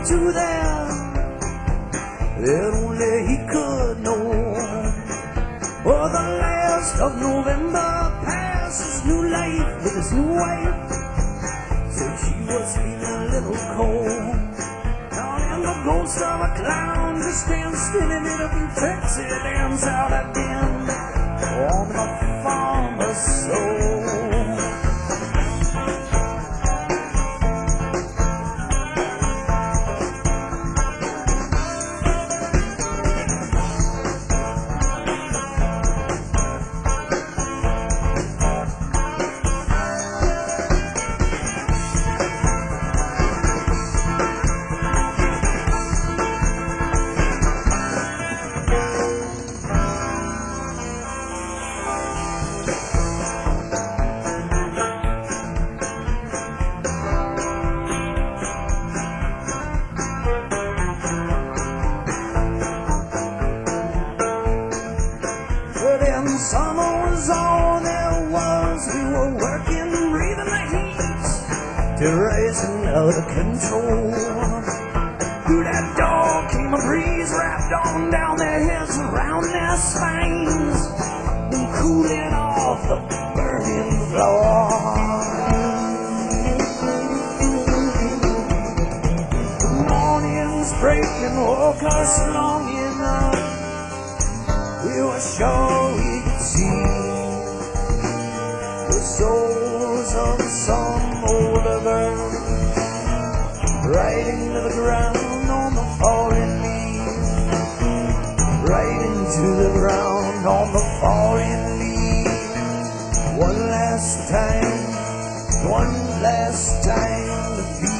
to there that only he could know. For the last of November passed his new life with his new wife. Said she was feeling a little cold. Now then the ghost of a clown just danced in it a Texas dance out again on the farmer's soul. Summer was all there was. We were working, breathing the heat, rising out of control. Through that door came a breeze, wrapped on down their heads, around their spines, and cooling off the burning floor. The morning's breaking woke us long enough. We were sure we could see the souls of some older girl right into the ground on the falling leaves, right into the ground on the falling leaves. One last time to be.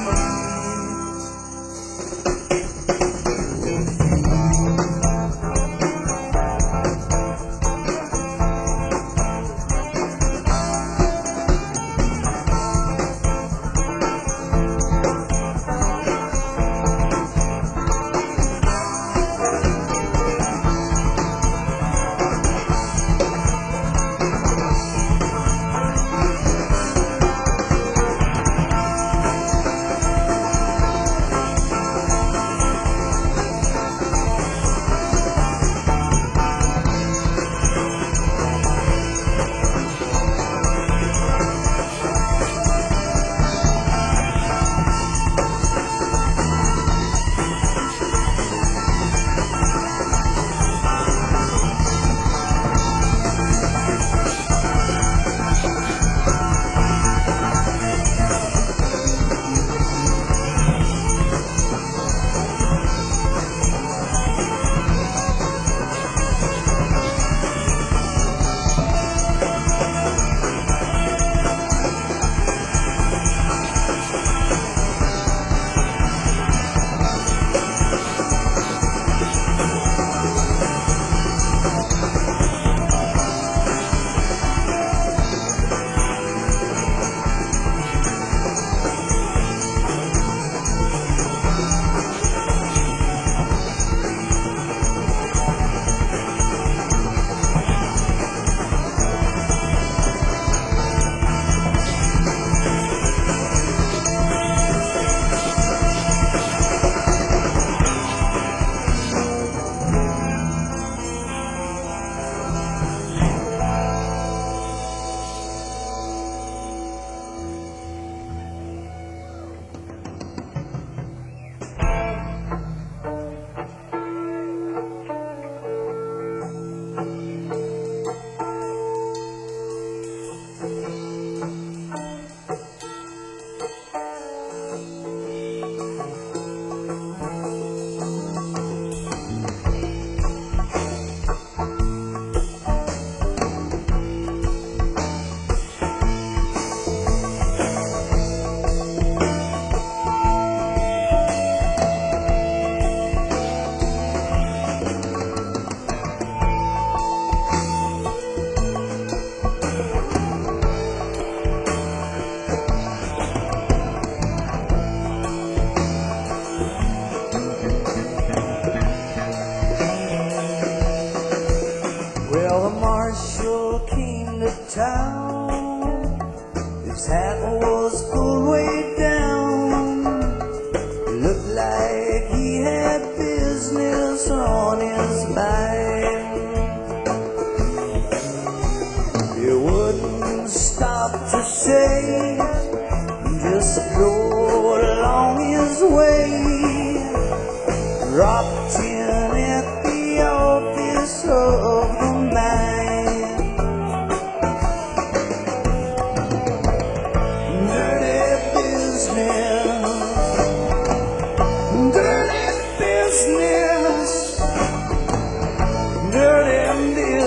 town. His hat was pulled way down. Looked like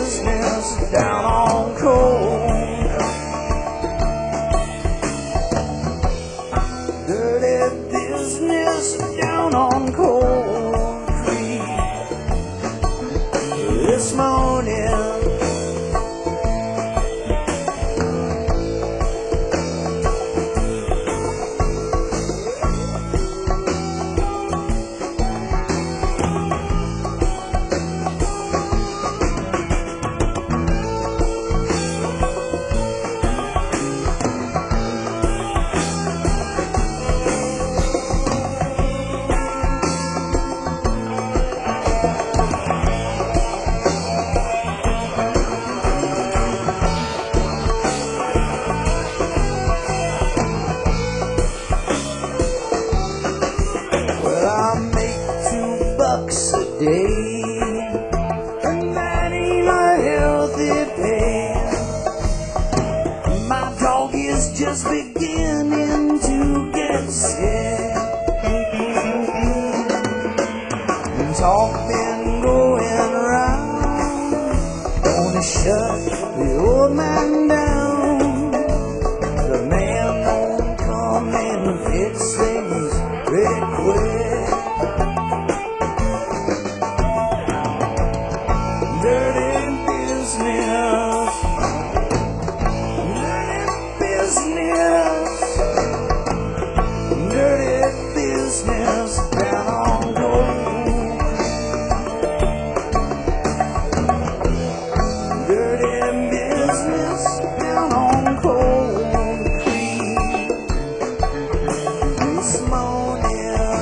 business down on Cold. Dirty business down on Cold Creek this morning. A day, and that ain't a healthy pay. My dog is just beginning to get sick. Talk been going round, gonna shut the old man down. The man won't come and fix things pretty quick. Dirty business, dirty business, dirty business down on Cold. Dirty business down on Cold Creek this morning.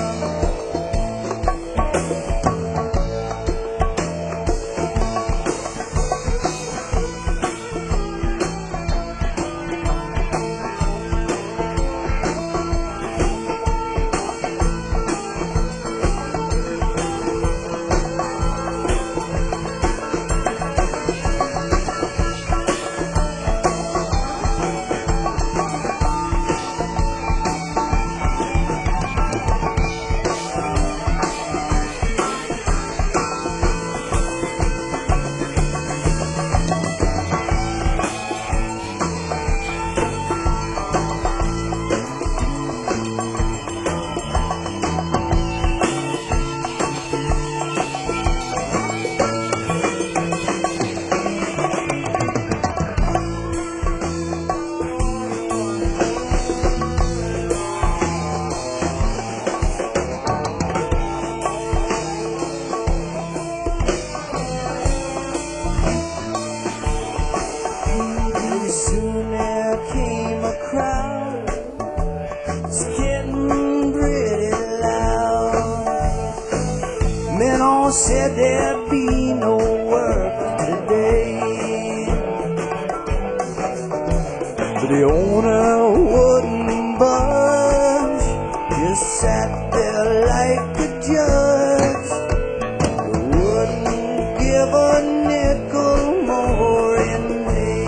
Soon there came a crowd, it's getting pretty loud. Men all said there'd be no work today, but the owner wouldn't budge, just sat there like a judge. Wouldn't give a nickel more in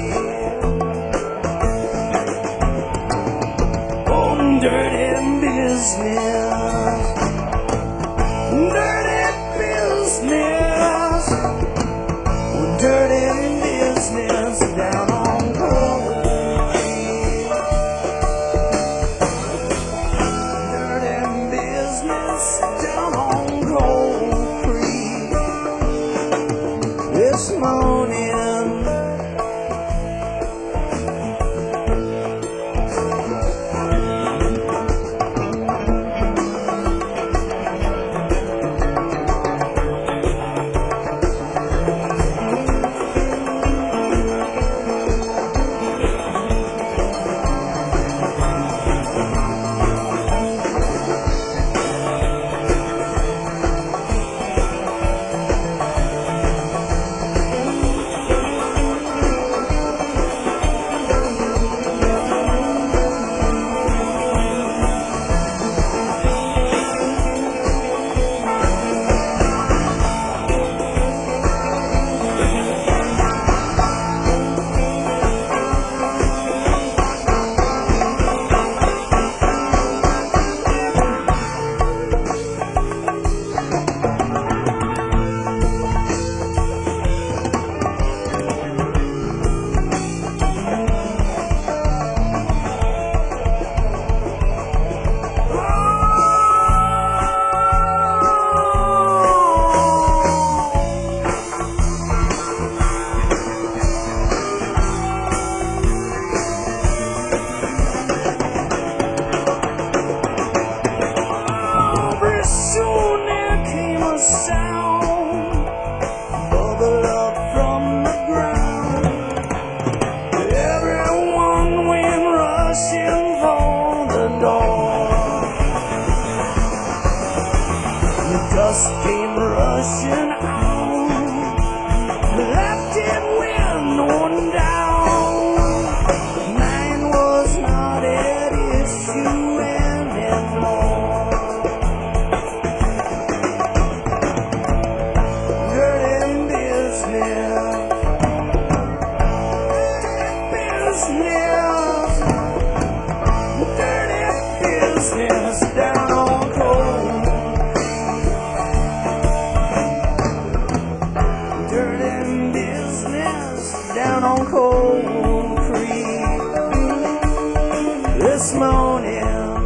dirty business, dirty business, dirty business down on Cold Creek. Dirty business down on Cold Creek this morning. pushing on, left it winding down. Mine was not at issue anymore. Dirty business, dirty business down on Cold. Dirty business down on Cold Creek this morning.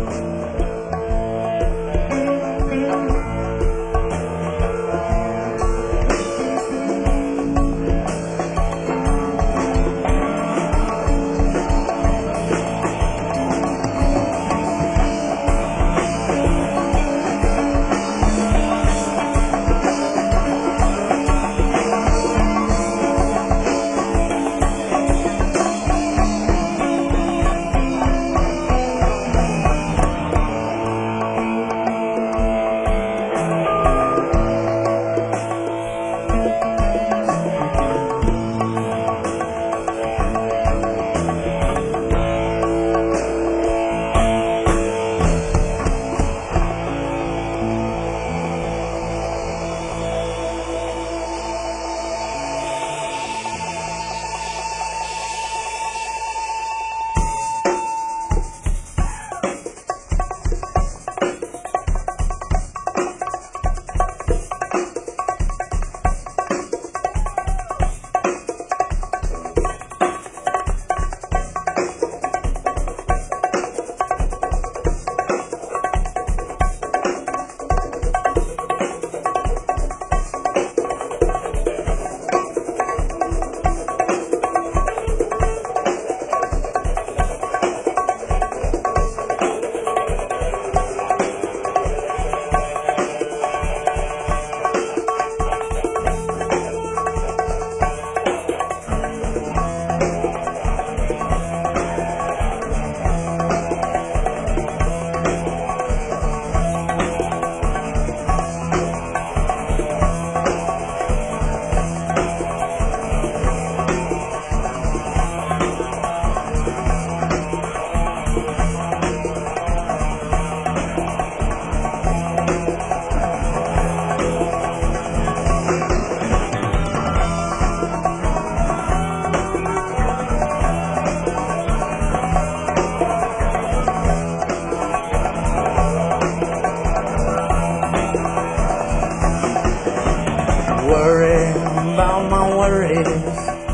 Worry about my worries,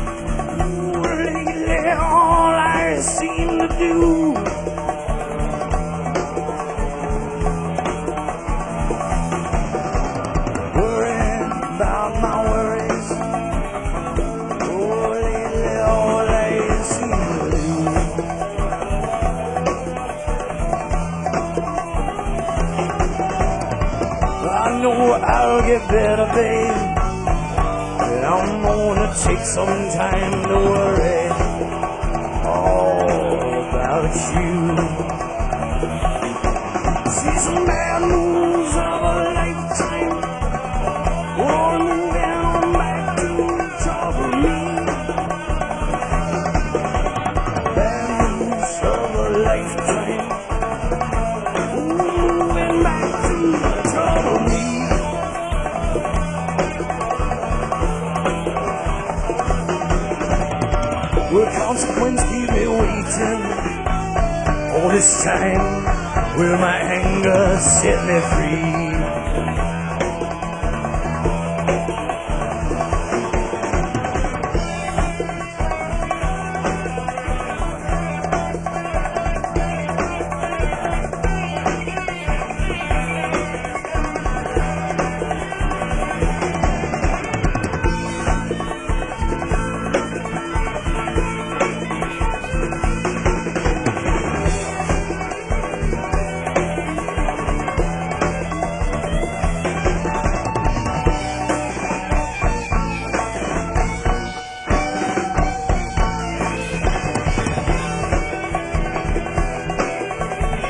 lately all I seem to do. Worry about my worries, lately all I seem to do. I know I'll get better, babe. I'm gonna take some time to worry all about you. See some bad news of a lifetime, rolling down back to trouble me. Bad news of a lifetime, moving back to trouble me. Will consequence keep me waiting all this time? Will my anger set me free?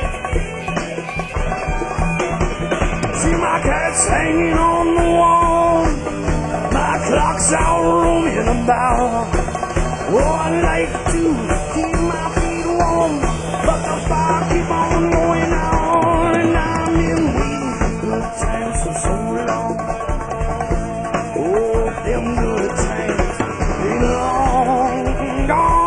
See my cats hanging on the wall. about. Oh, I like to keep my feet warm, but the fire keep on going on, and I've been waiting for good times for so long. Oh, them good times been long gone.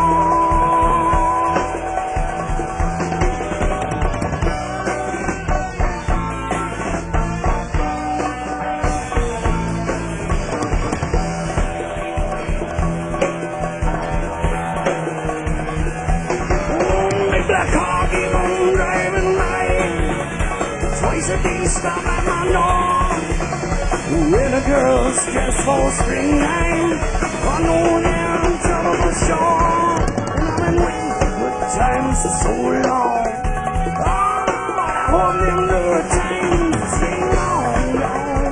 Black car keep on driving by. Twice a day stop at my door. When a girl's just for spring time, I know they're in trouble for sure. And I've been waiting for good times for so long. Oh, but I hope them good times stay long gone.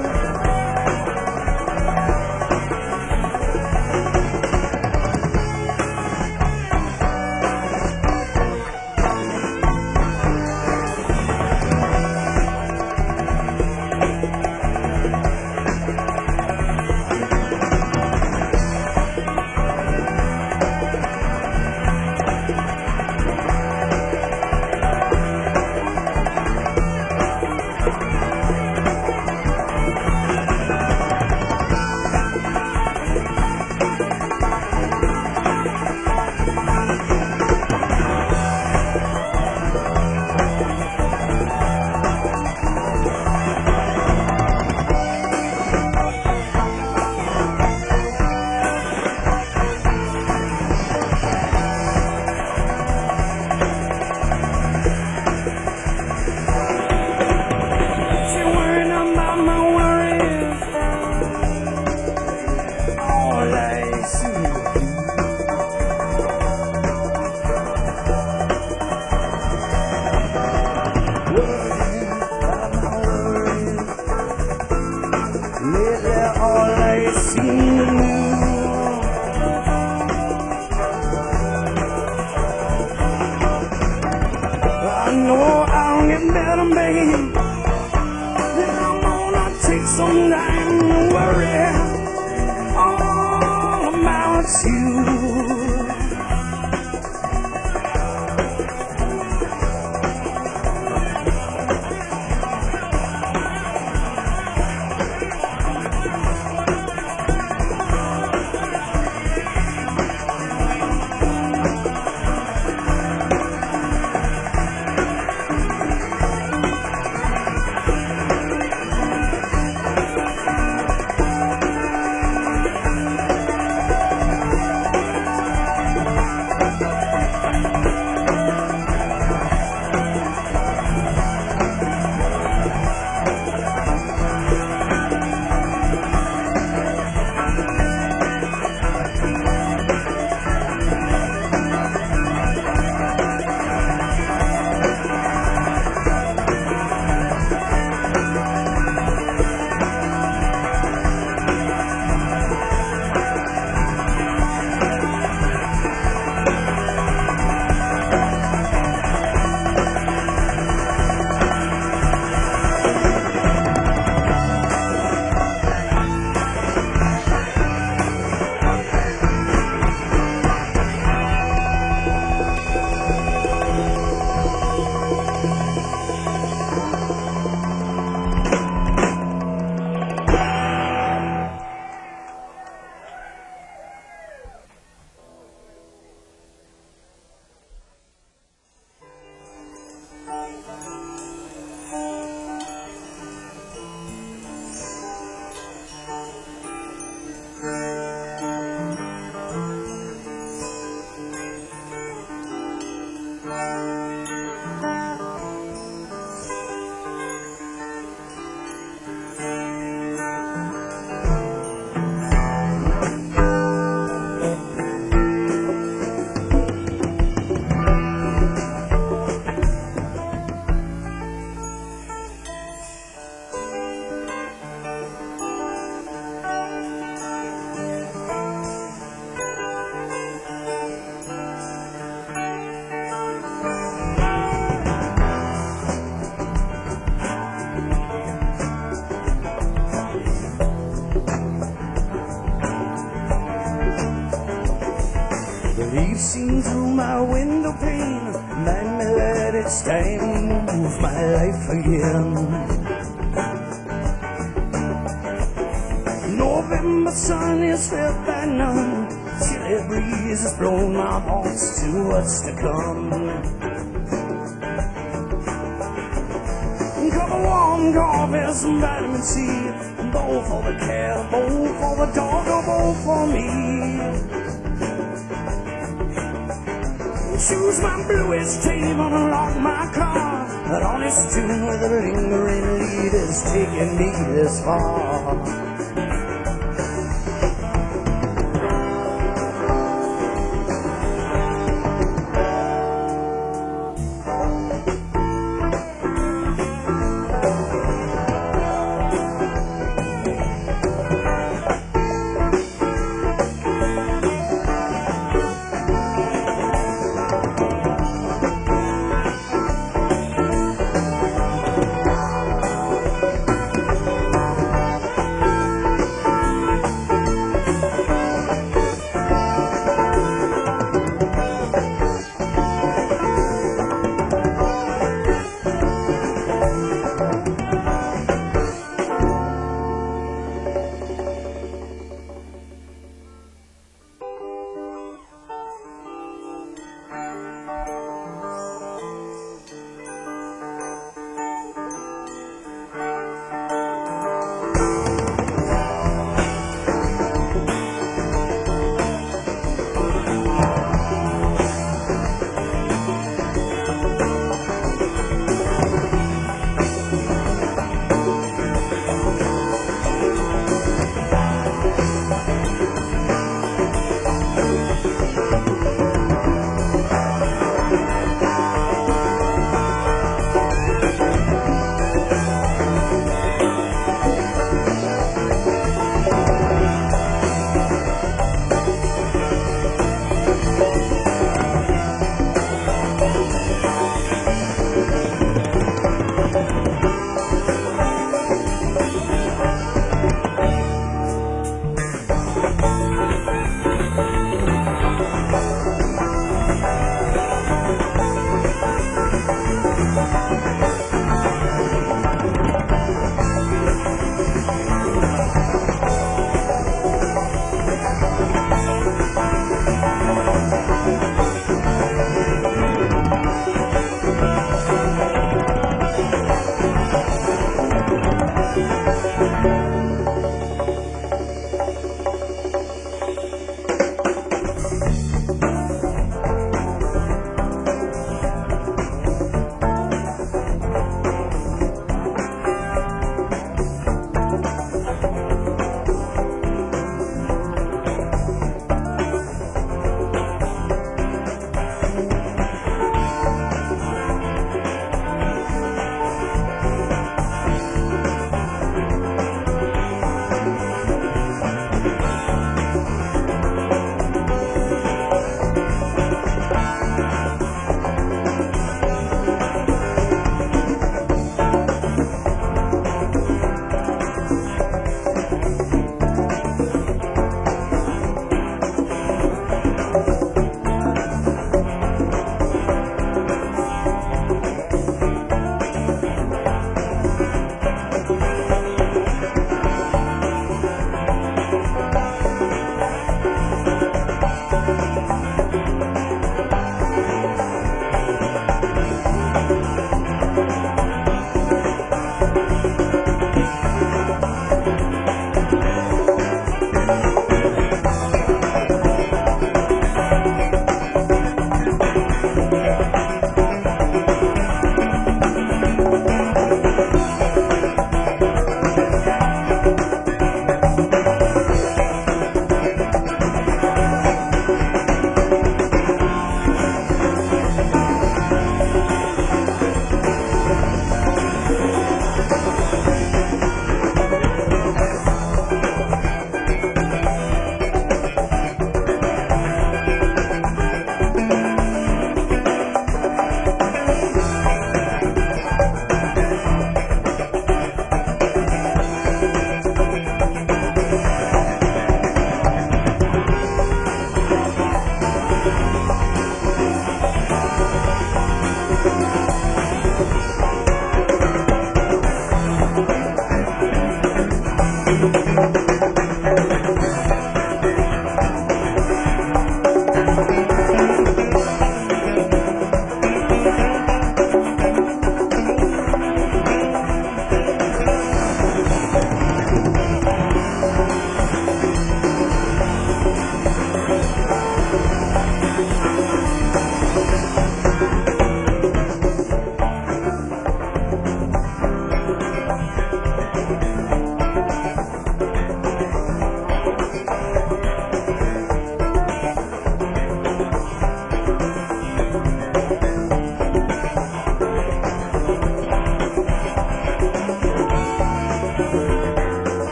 Lately all I see I know I'll get better, babe. Then I'm gonna take some time to worry all about you. The leaves seen through my window pane remind me that it's time to move my life again. November sun is felt by none, chilly breeze has blown my thoughts to what's to come. Cup of warm coffee, some vitamin C, both for the cat, both for the dog, or both for me. Choose my bluest tape, unlock my car. That honest tune with a lingering lead is taking me this far.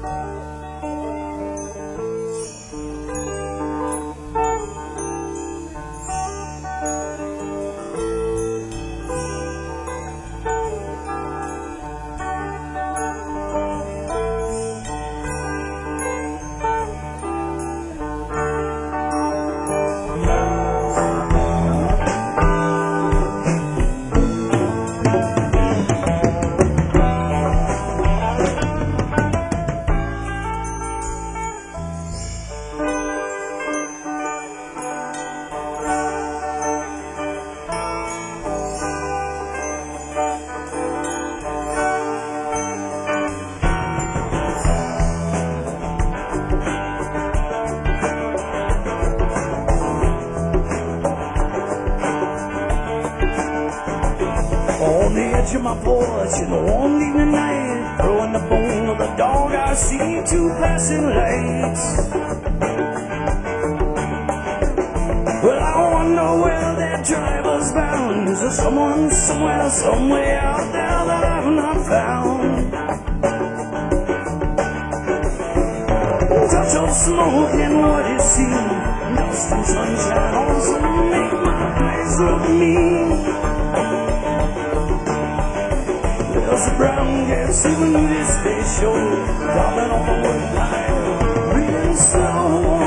On the edge of my porch in the warm evening night, throwing the bone of the dog, I see two passing lights. Well, I wonder where that driver's bound. Is there someone somewhere, somewhere out there that I've not found? Touch of smoke and what it seems, dust and sunshine also make my eyes look mean. There's a brown gas even this day show, dropping off a wood pile, real slow.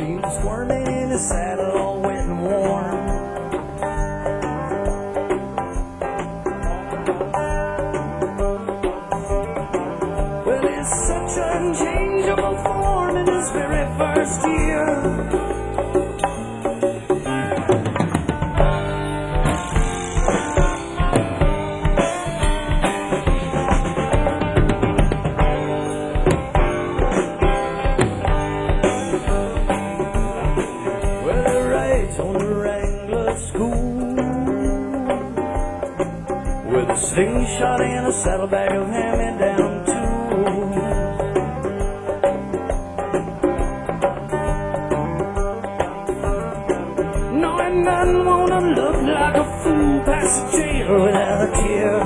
dream, squirming in his saddle, all wet and warm. Well, it's such an unchangeable form in his very first year. With a slingshot and a saddlebag of hand-me-down tools. No, and nothing wanna look like a fool past the jail without a tear.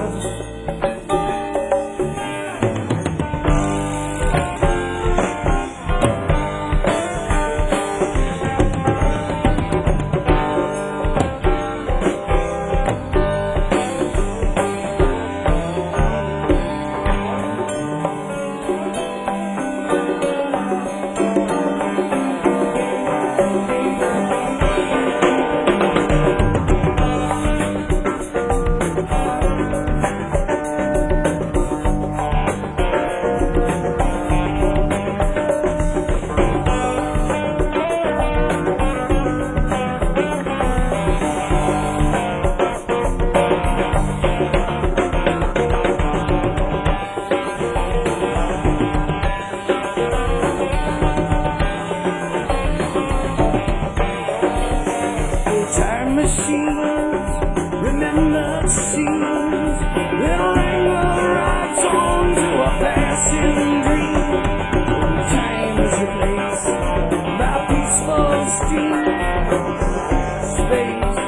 Time machines, remember the scenes, little Wrangler rides on to a passing dream. Time is replaced by peaceful stream, space,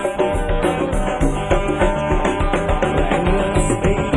Wrangler space.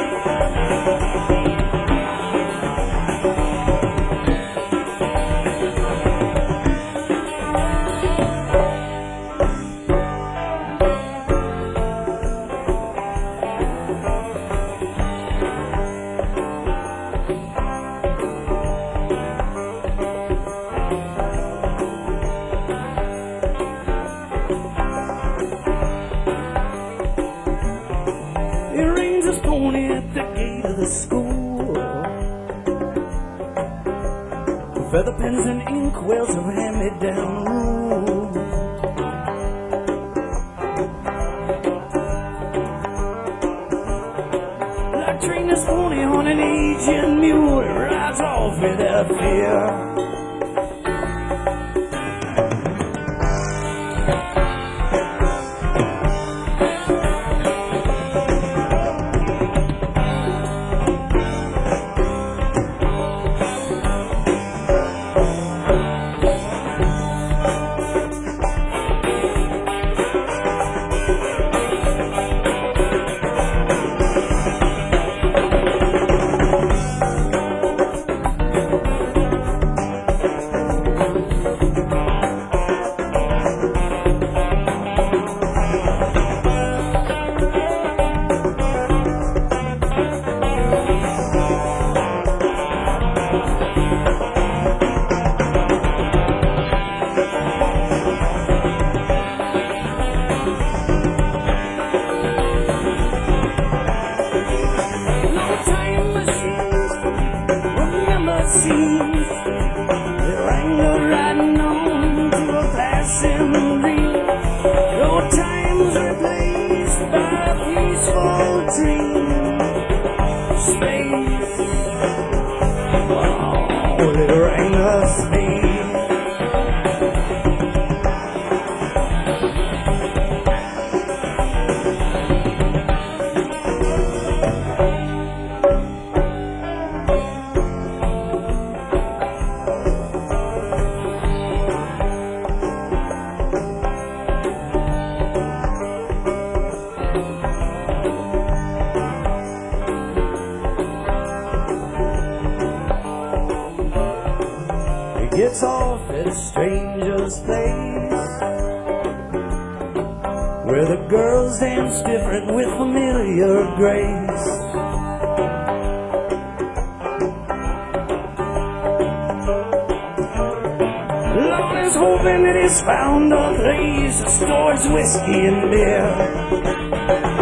He rings his pony at the gate of the school. Feather pens and inkwells of hand-me-down rules. Like train this pony on an aging mule, it rides off without fear. Scenes, the Wrangler riding on to a passing dream. Your time's replaced by a peaceful dream. Space, oh, the Wrangler space. Gets off at a stranger's place, where the girls dance different with familiar grace. Lord is hoping that he's found a place that stores whiskey and beer.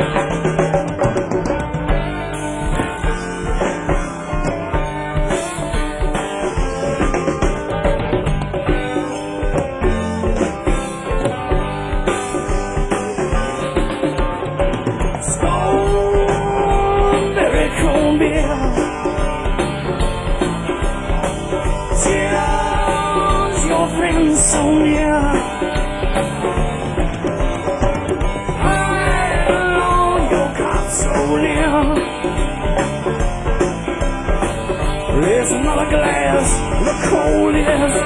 Strawberry cold beer. Cheers, your friends so near. I know your cops so near. There's another glass, the coldest.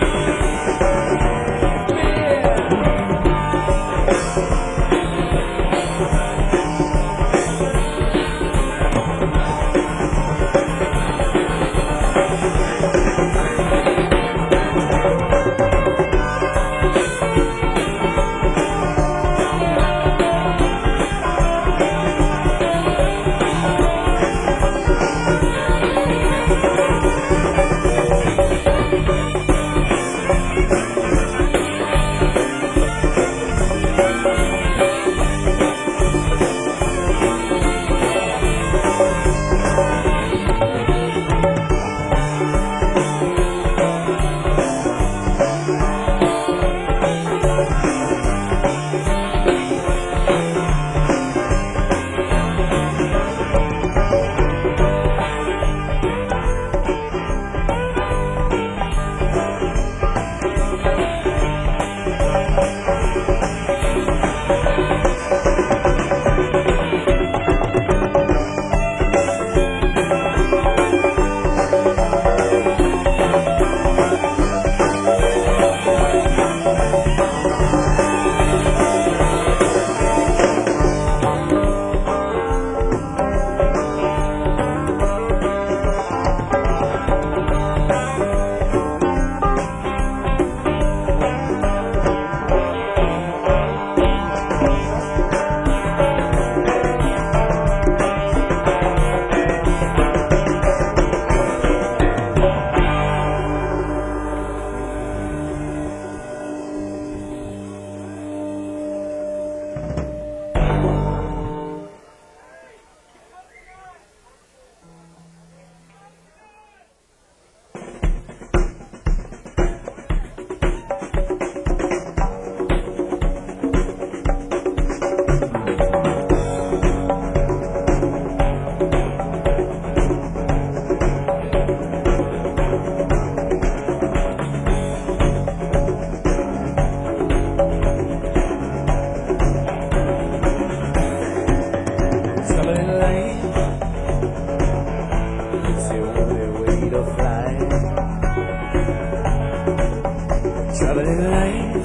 Traveling light,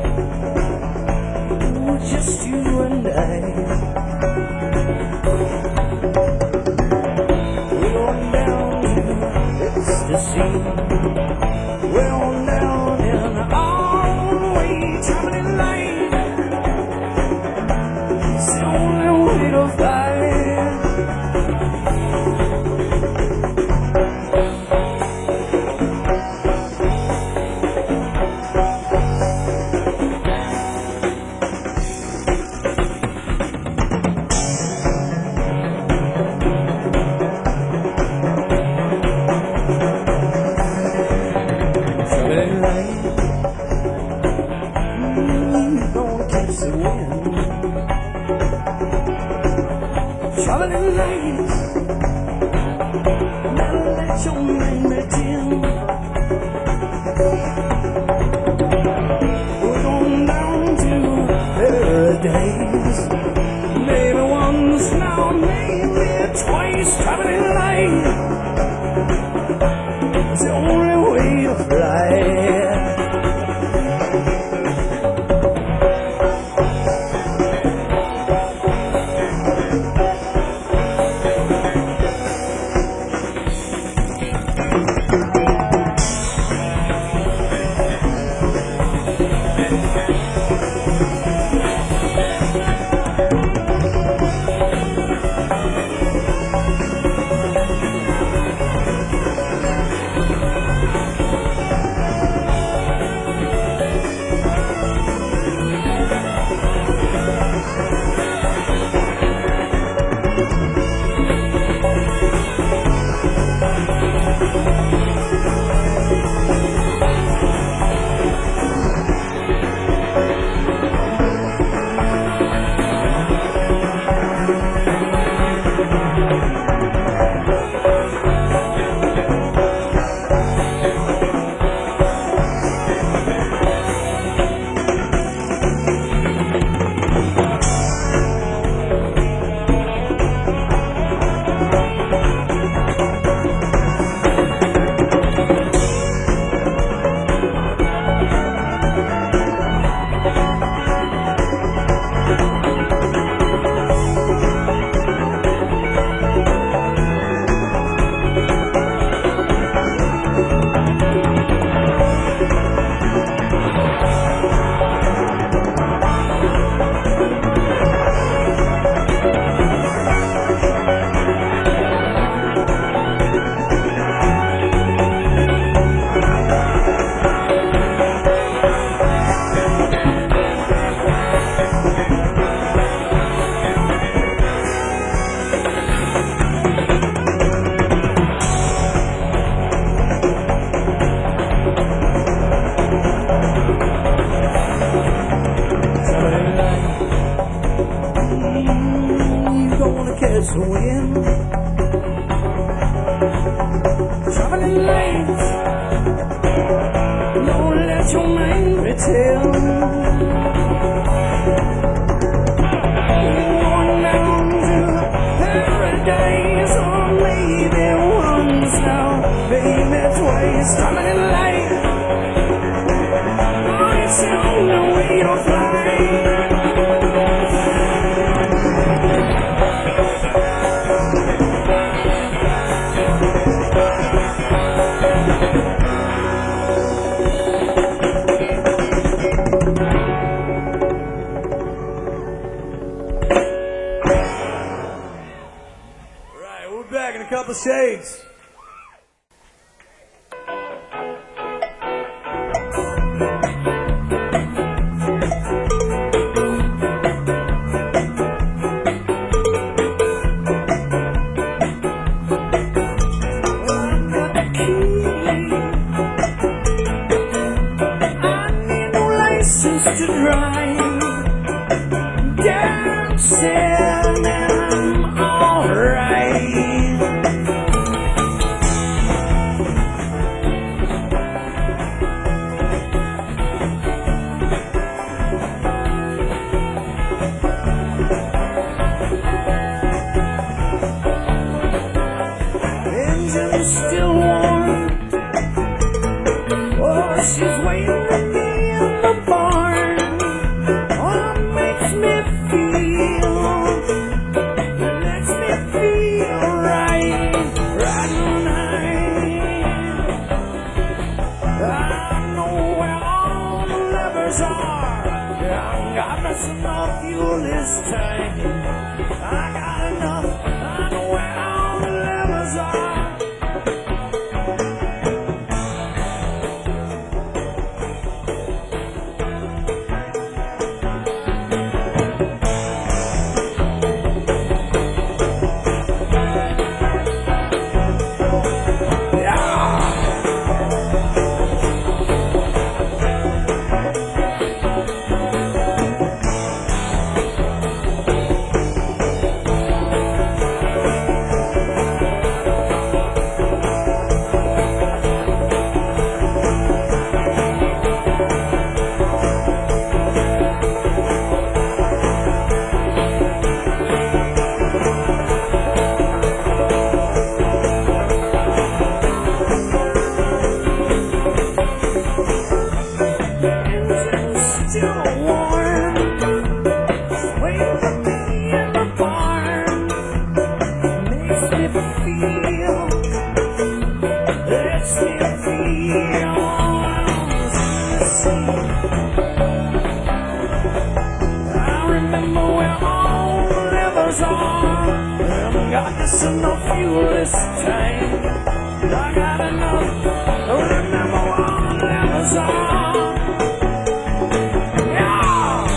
just you and I. We're on down to ecstasy. We're on down in our way. Traveling light, it's the only way to fly. Traveling lights, never let your mind be dim. We're going down to paradise. Maybe once now, maybe twice. Traveling light, it's the only way to fly. hotel. Going down to paradise, or maybe once now, maybe twice. Coming in late, oh, it's the only way to fly. Back in a couple shades. I need no license to drive. Dancing and I'm alright. Engine's still warm. Oh, she's waiting for me in the barn. Oh, makes me feel right, right tonight. I know where all the levers are. I got us enough fuel this time. I got enough. I know where all the levers are. Got just enough fuel this time. I got enough. Remember all the Amazon. Yeah.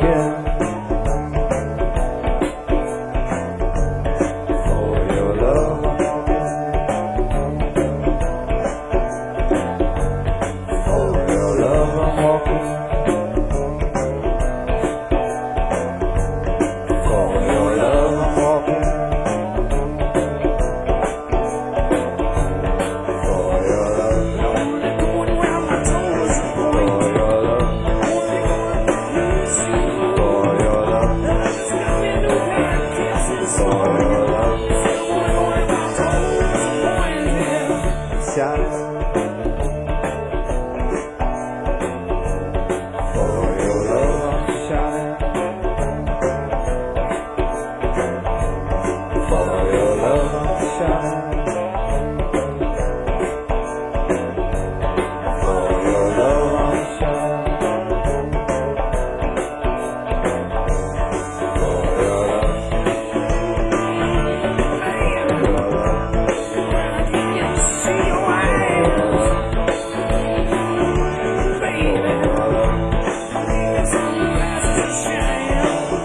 walking. For your love I'm walking. For your love I'm walking. For your love I'm walking. For your love. Only going round my toes. For your love. Only going loosey. For your love. Just got me new pair of kisses. For your love. Still only going round my toes. Pointing. Shining. For your love I'm shining. For your love I'm shining. For your love I'm shining. For your love. See your eyes, baby. Sunglasses that shine.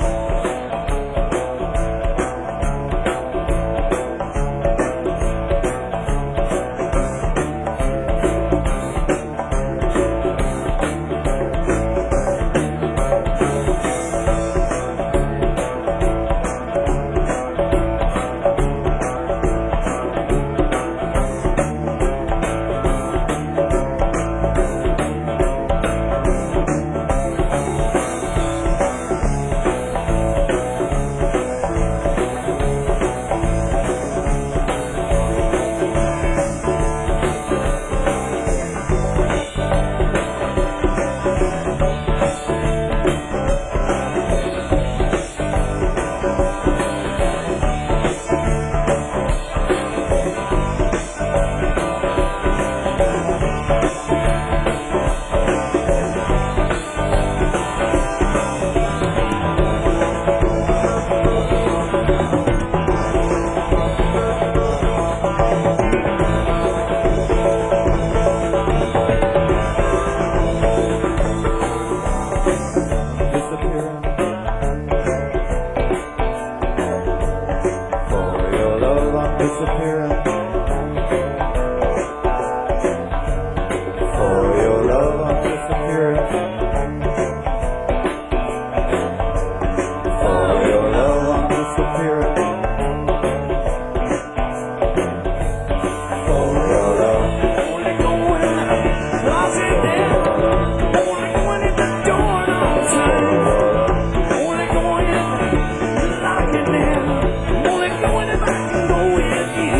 Disappearing. For your love I'm disappearing. For your love I'm disappearing. For your love I'm disappearing. For your love. Only going lost in there. Only going in the door and outside. Only going in locking there. Only going if I can go with you.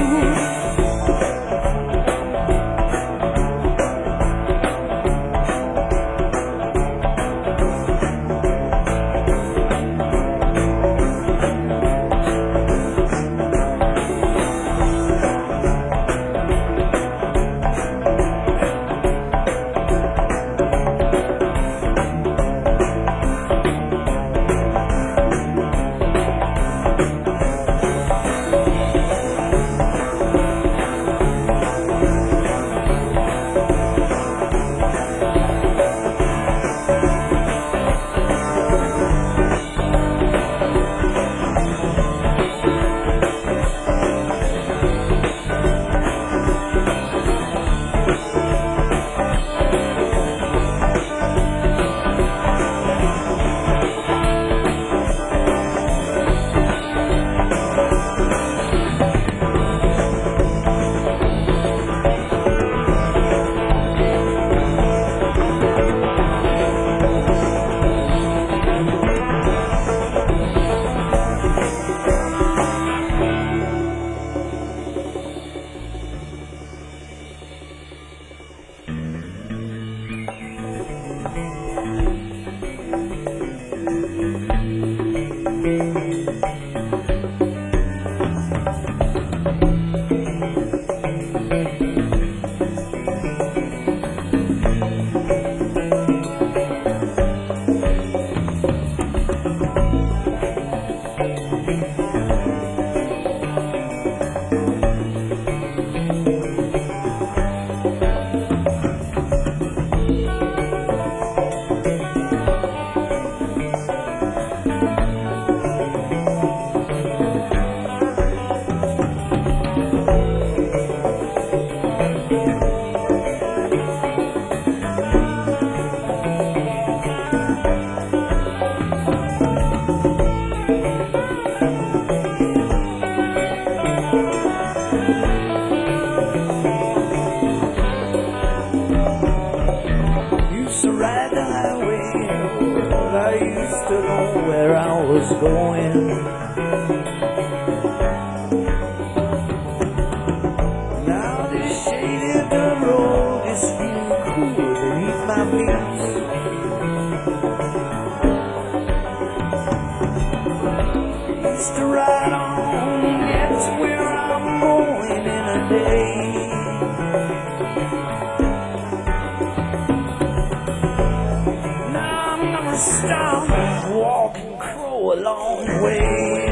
used to know where I was going. Now this shaded dirt road is feeling cool beneath my feet. Used to ride on, get to where I'm going in a day. Now I'm gonna stop and walk and crow a long way.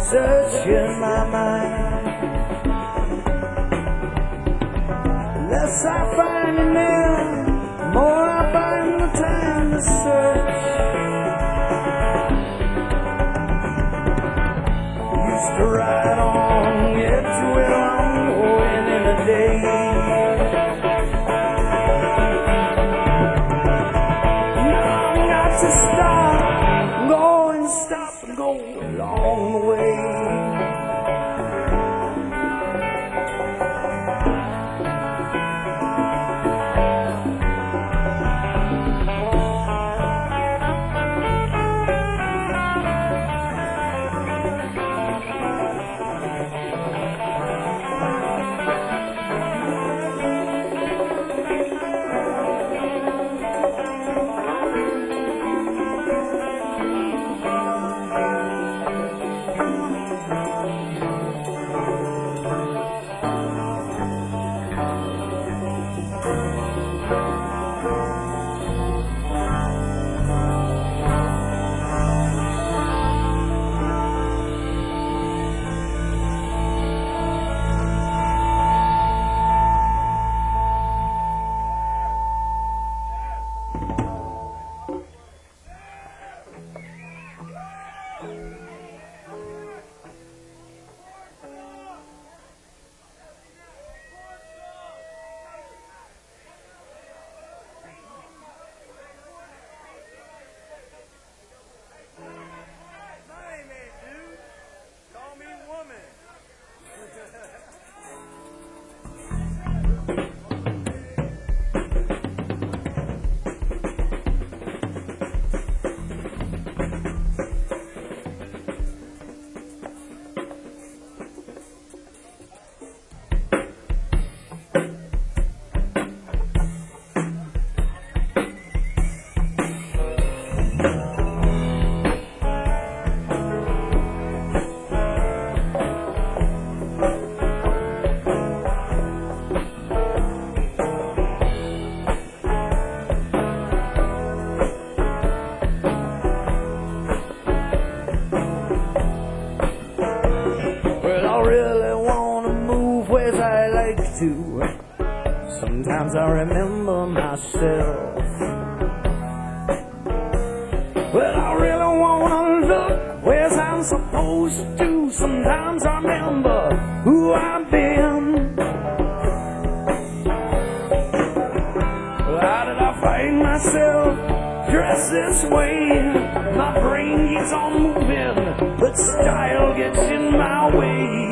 searching my mind. The less I find in there, the more I find the time to search. Used to ride on, get to where I'm going in a day. Now I've got to stop, go and stop and go along the way. Sometimes I remember myself. Well, I really wanna look where I'm supposed to. Sometimes I remember who I've been. Well, how did I find myself dressed this way? My brain keeps on moving, but style gets in my way.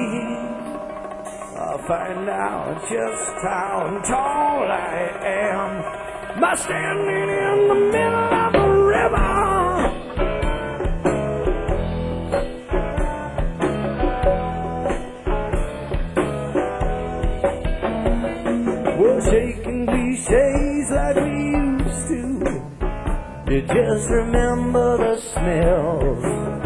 Find out just how tall I am by standing in the middle of a river. We're shaking cliches like we used to just remember the smells.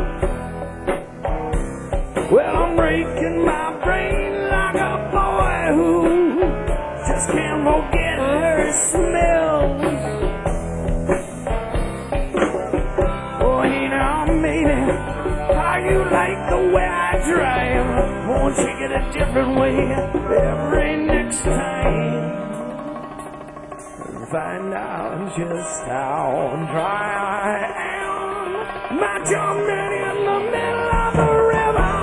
Well, I'm breaking my brain like a boy who just can't forget her smells. Oh, hey now, baby, how you like the way I drive? Won't you get a different way every next time? And find out just how dry I am. My jumping in the middle of the river.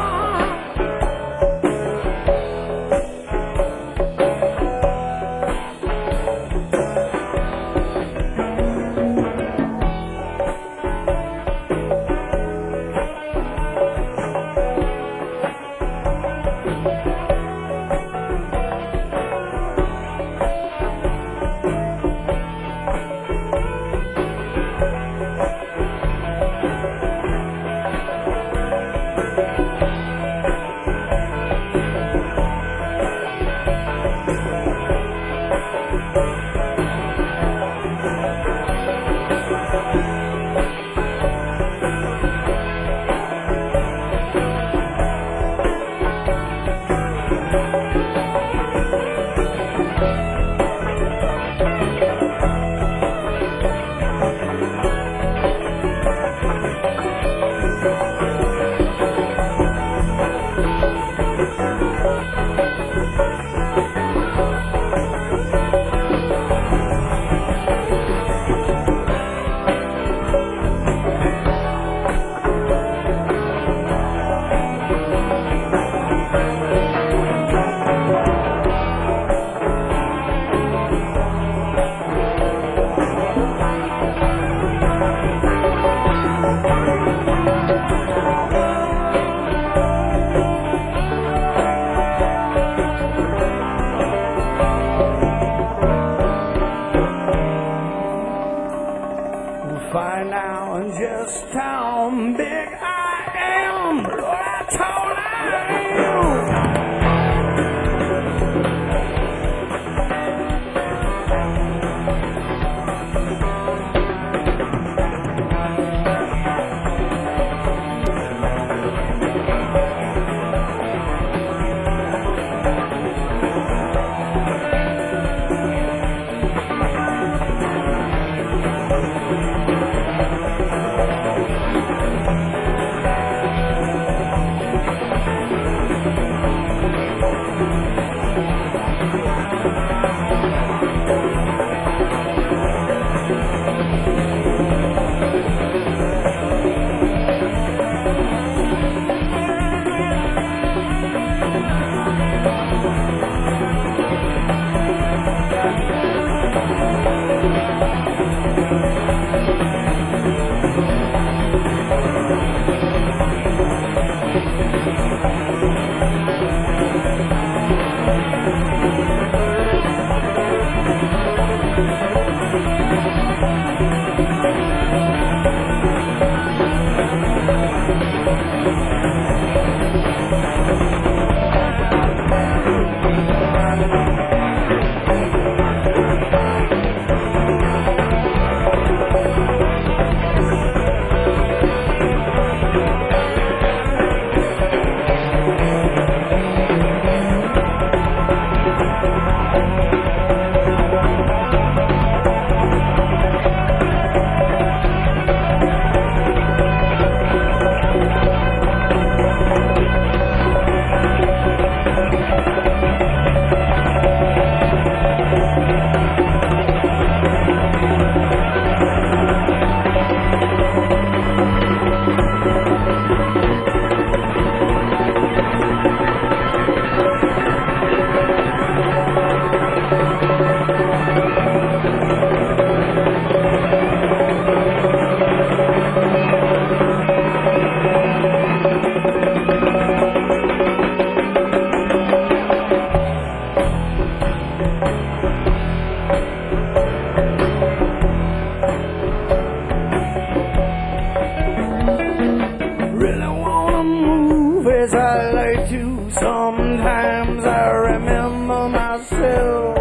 Sometimes I remember myself.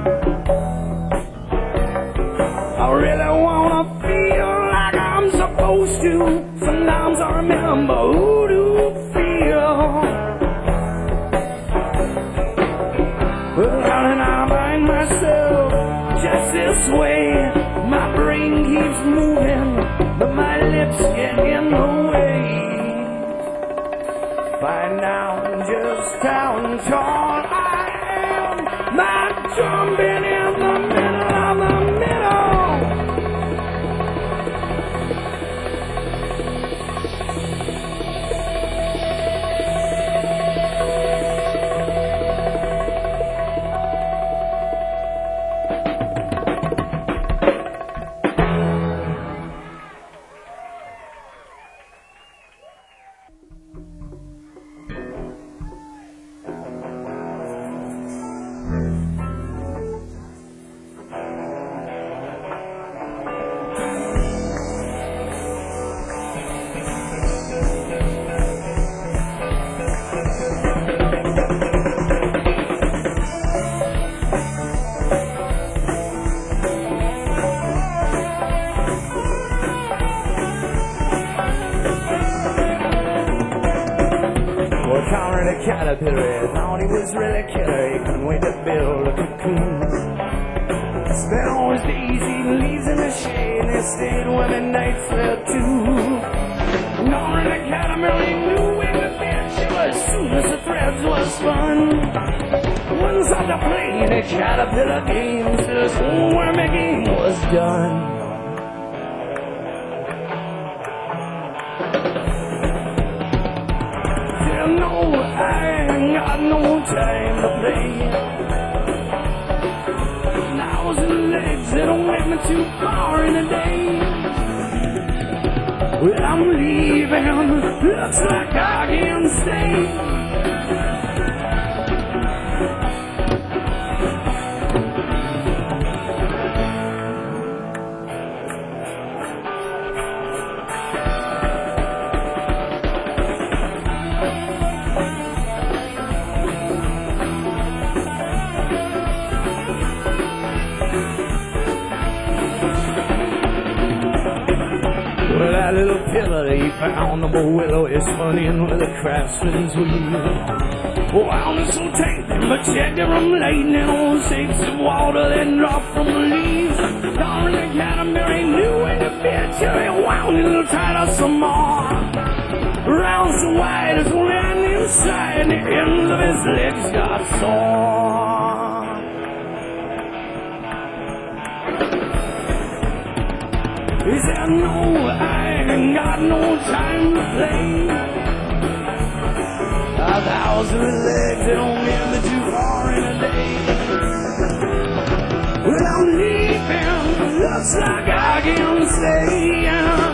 I really wanna feel like I'm supposed to. Sometimes I remember who to feel. Well, how did I find myself just this way? My brain keeps moving, but my lips get in the way. Find out just how tall I am, not jumping in the middle of the middle. Caterpillar thought he was really killer. He couldn't wait to build a cocoon. Spent all his days eating leaves in the shade, and he stayed when the nights fell too. Knowing the caterpillar, he knew when the bed chill as soon as the threads was spun. Once on the plane, the caterpillar game, till his whole wormy game was done. No, I ain't got no time to play. Now's the legs that don't get me too far in a day. Well, I'm leaving, looks like I can stay. Well, that little pillar he found up a willow is funny and with a craftsman's wheel. Wound it so tight, then protected from lightning on shapes of water that dropped from the leaves. Darn the caterpillar knew when to bed till he wound it a little tighter some more. Round so wide as land inside, and the ends of his legs got sore. He said, no, I ain't got no time to play. 1,000 legs that don't get me too far in a day. Well, I'm leaving. just like I can say.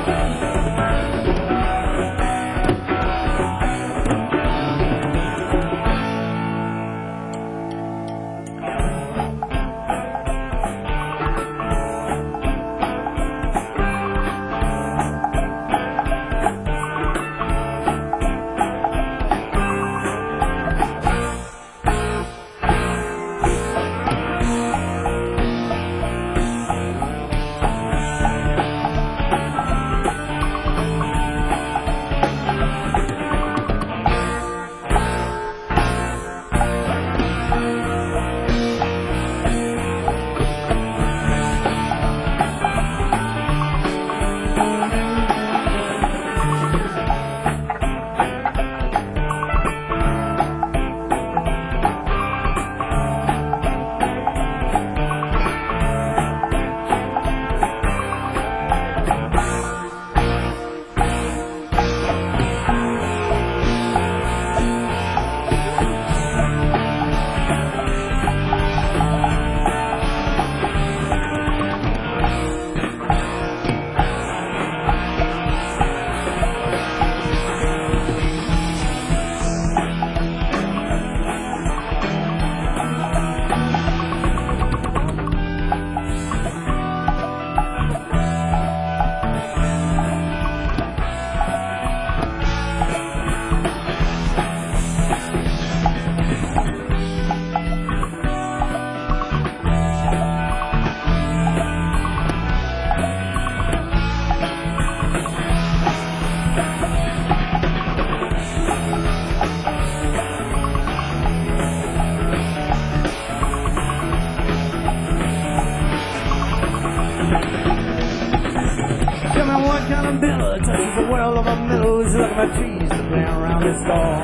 Touches the world of a meadows, look at my trees that play around this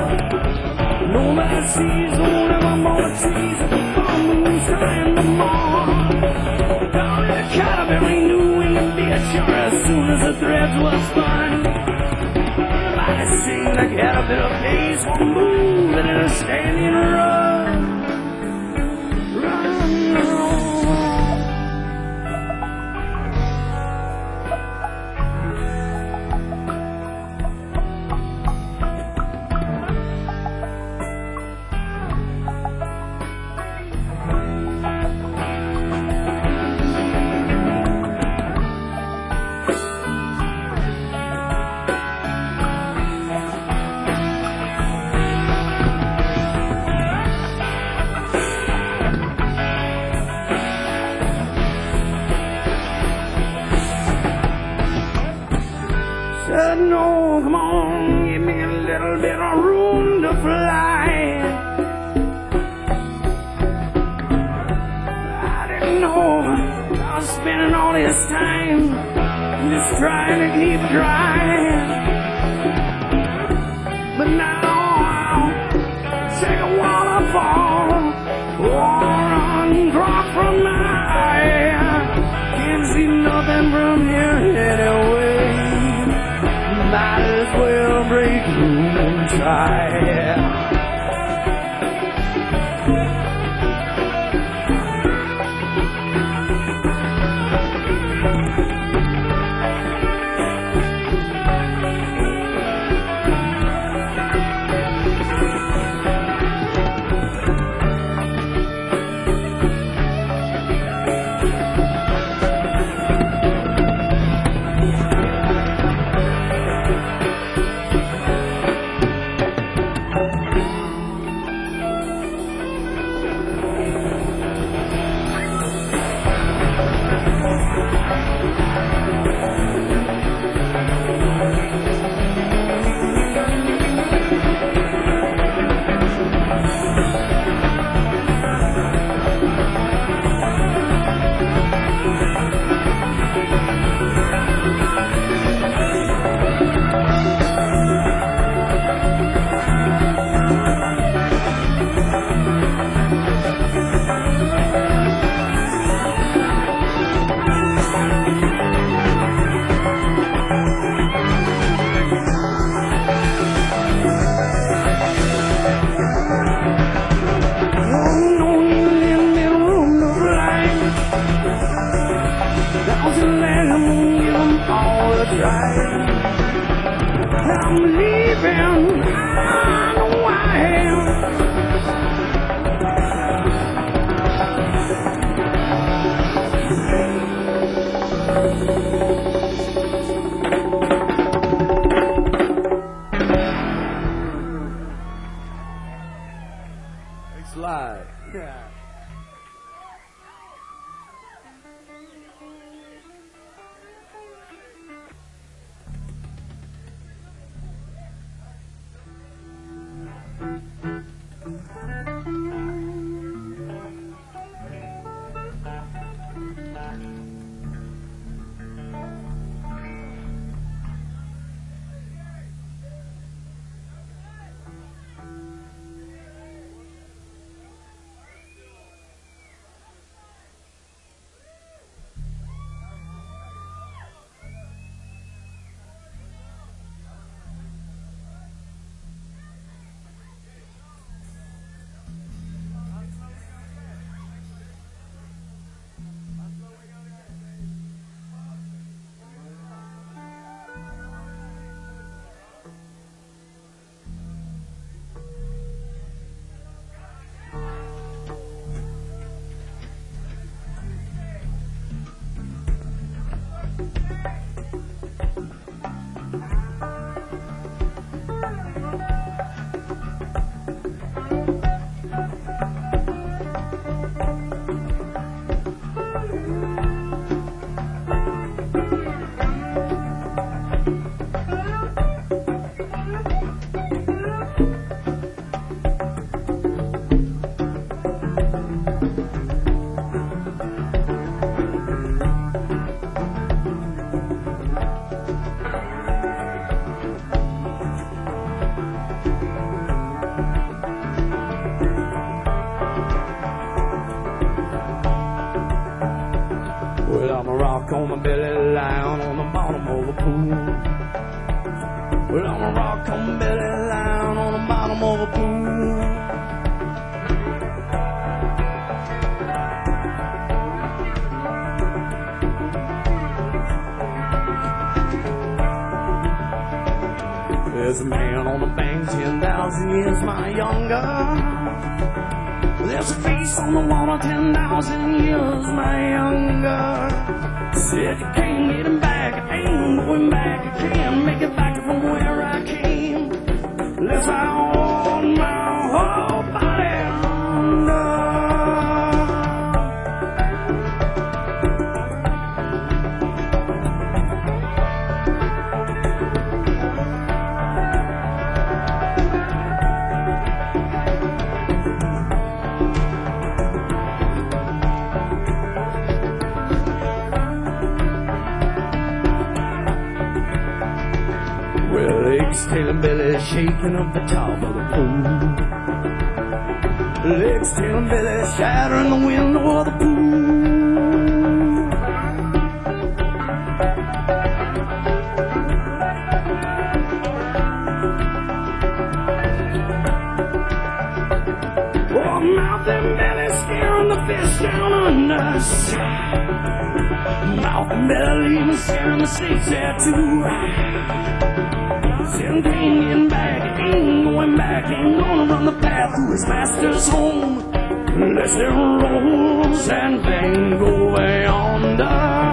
door. Nobody sees one of my more trees at the moon sky in the morn. Down in the Canterbury, New England ditch, or as soon as the threads was spun. Everybody sing like it had a bit of pace, one move and in a standing run. Said no, come on, give me a little bit of room to fly. I didn't know I was spending all this time just trying to keep dry. But now I'll take a waterfall or run drop from my eye. Can't see nothing from here anyway. Might as well break through and try. right. I'm leaving, I know I am. Slide. Yeah. Well, I'm a rock on my belly, lying on the bottom of the pool. Well, I'm a rock on my belly, lying on the bottom of the pool. There's a man on the bank 10,000 years my younger. There's a face on the water 10,000 years my younger. Said you can't get him back, I ain't going back. I can't make it back from where I came. Unless I own my whole body under. Well, legs, tail, and belly shaking up the top of the pool. Legs, tail, and belly shattering the window of the pool. Oh, mouth and belly scaring the fish down under. Mouth and belly even scaring the snakes there too. Ain't getting back, ain't going back, ain't gonna run the path to his master's home. Unless it rolls and then go yonder.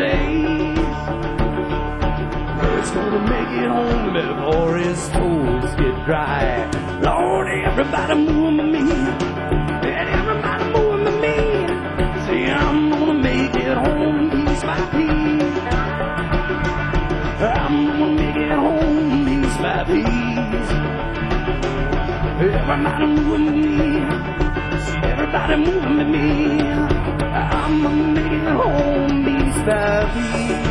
days. It's gonna make it home before his toes get dry. Lord, everybody move with me. And everybody move with me. Say I'm gonna make it home piece by piece. I'm gonna make it home piece by piece. Everybody move with me. See everybody moving with me. I'm gonna make it home piece by piece.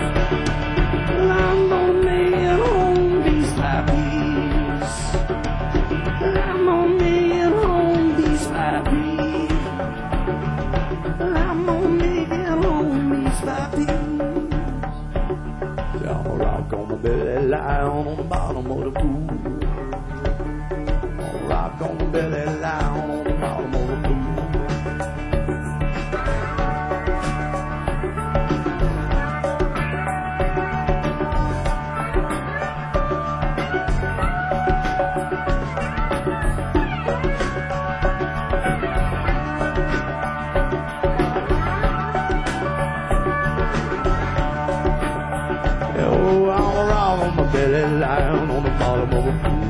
I'm gonna make it home piece by piece. I'm gonna make it home piece by piece. I'm gonna make it home piece by piece. I'm a rock on my belly, lie on the bottom of the pool. I'm a rock on my belly, lie on the bottom of the pool. Oh, I'm around on my belly, lying on the bottom of a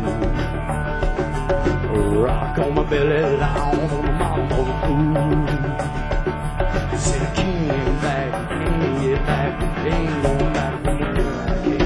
pool. Rock on my belly, lying on the bottom of a pool. Said I can't get back, can't get back, ain't going back again.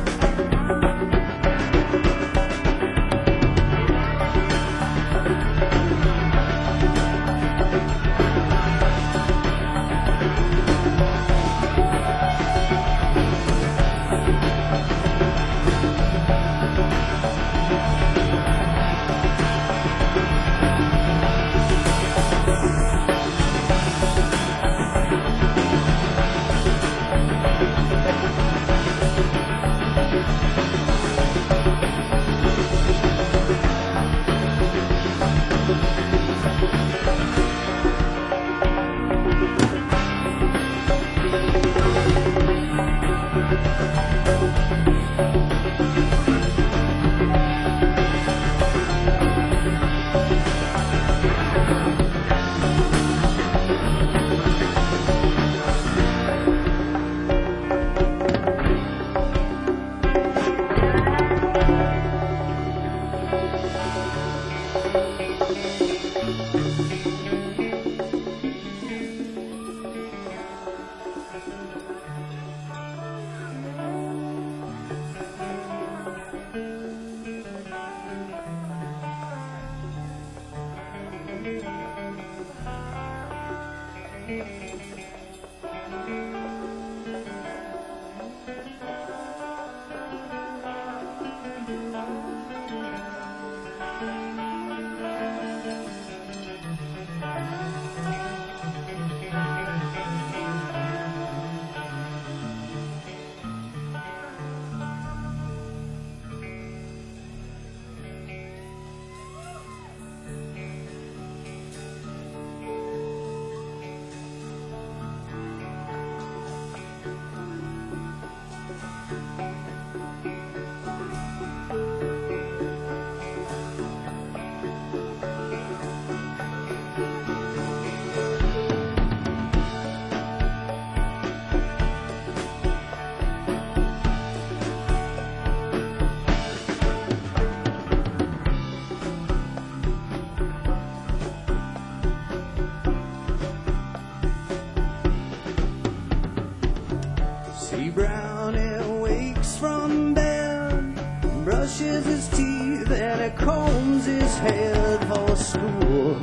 See Brownie wakes from bed, brushes his teeth and he combs his head for school.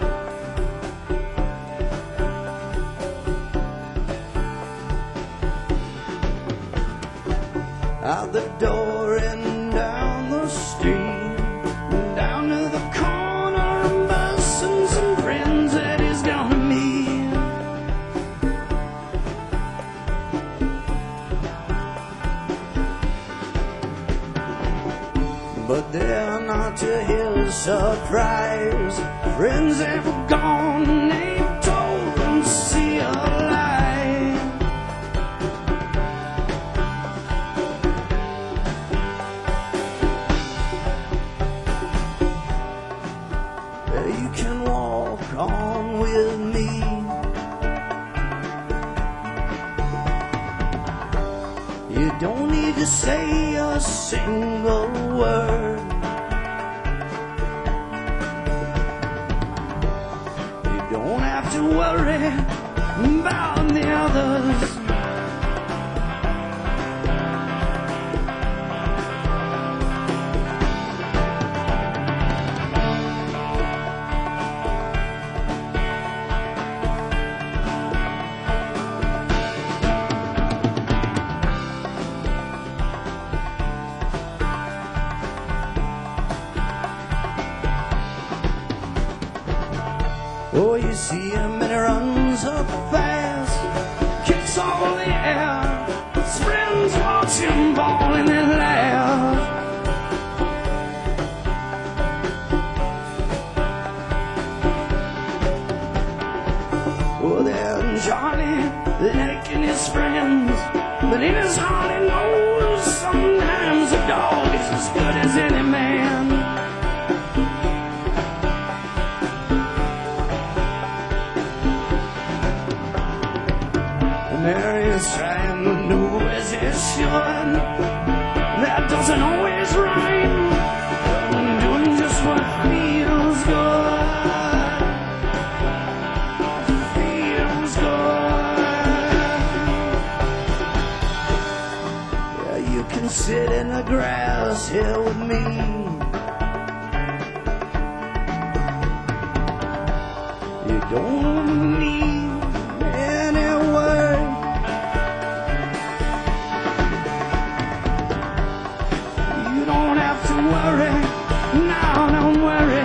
Out the door and down the street, down to the corner, busting some friends that he's gonna meet. But they're not to his surprise. Friends have gone and they've told him to see a lie. You can walk on with me. You don't need to say a single word. You don't have to worry about the others. Oh, you see him and he runs up fast, kicks all the air. His friends watch him ball and they laugh. Oh, there's Johnny, Nick and his friends, but in his heart he knows sometimes a dog is as good as any man. Mary is trying to do as he should. That doesn't always rhyme. Doing just what feels good. Feels good. Yeah, you can sit in the grass here with me. You don't need any words. Worry, now don't worry.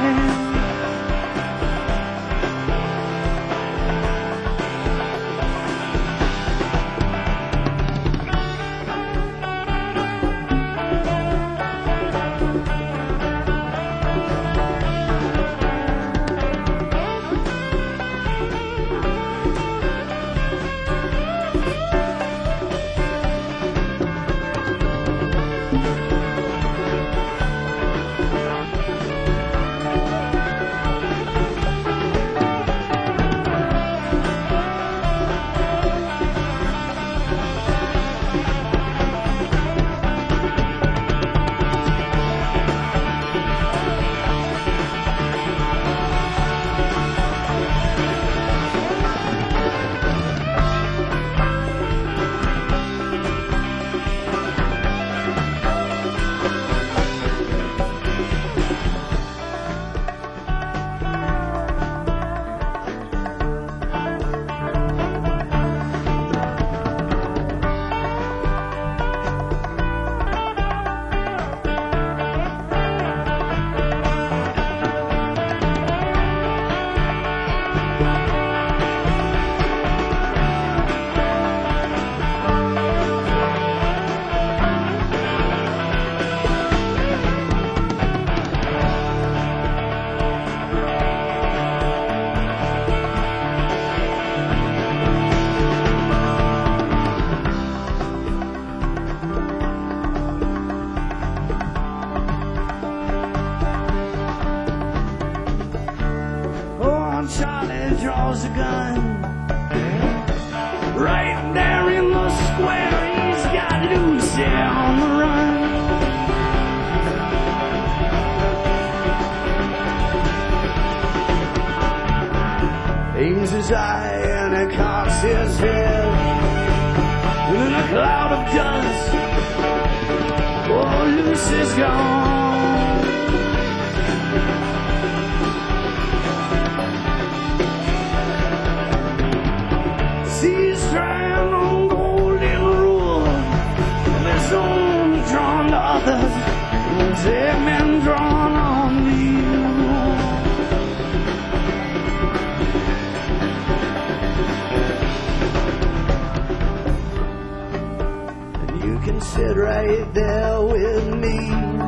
Charlie draws a gun right there in the square. He's got Lucy on the run. Aims his eye and he cocks his head, and in a cloud of dust, oh, Lucy's gone. He's trying on golden rule, and there's only drawn to others, and there's men drawn on you. And you can sit right there with me.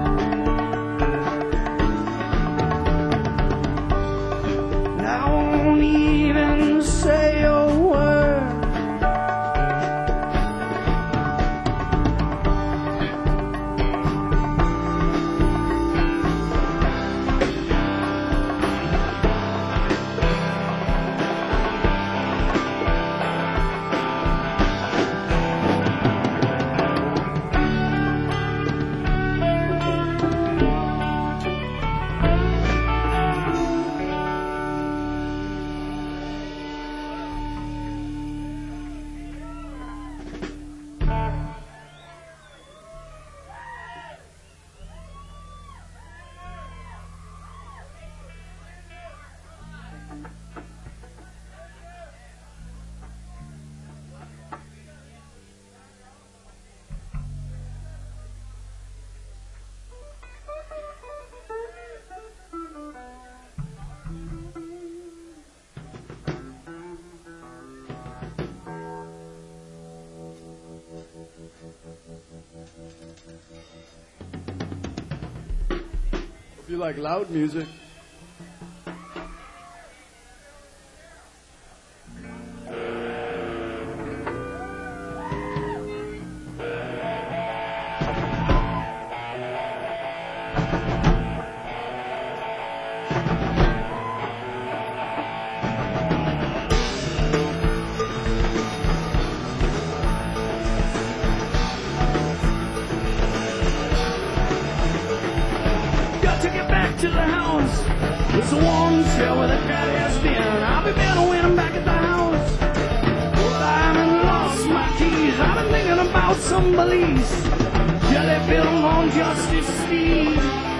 And I won't even say a word. You like loud music? Got to get back to the house. It's a warm chair where the cat has been. I'll be better when I'm back at the house. But I haven't lost my keys. I've been thinking about some police. Yeah, they built on Justice Street.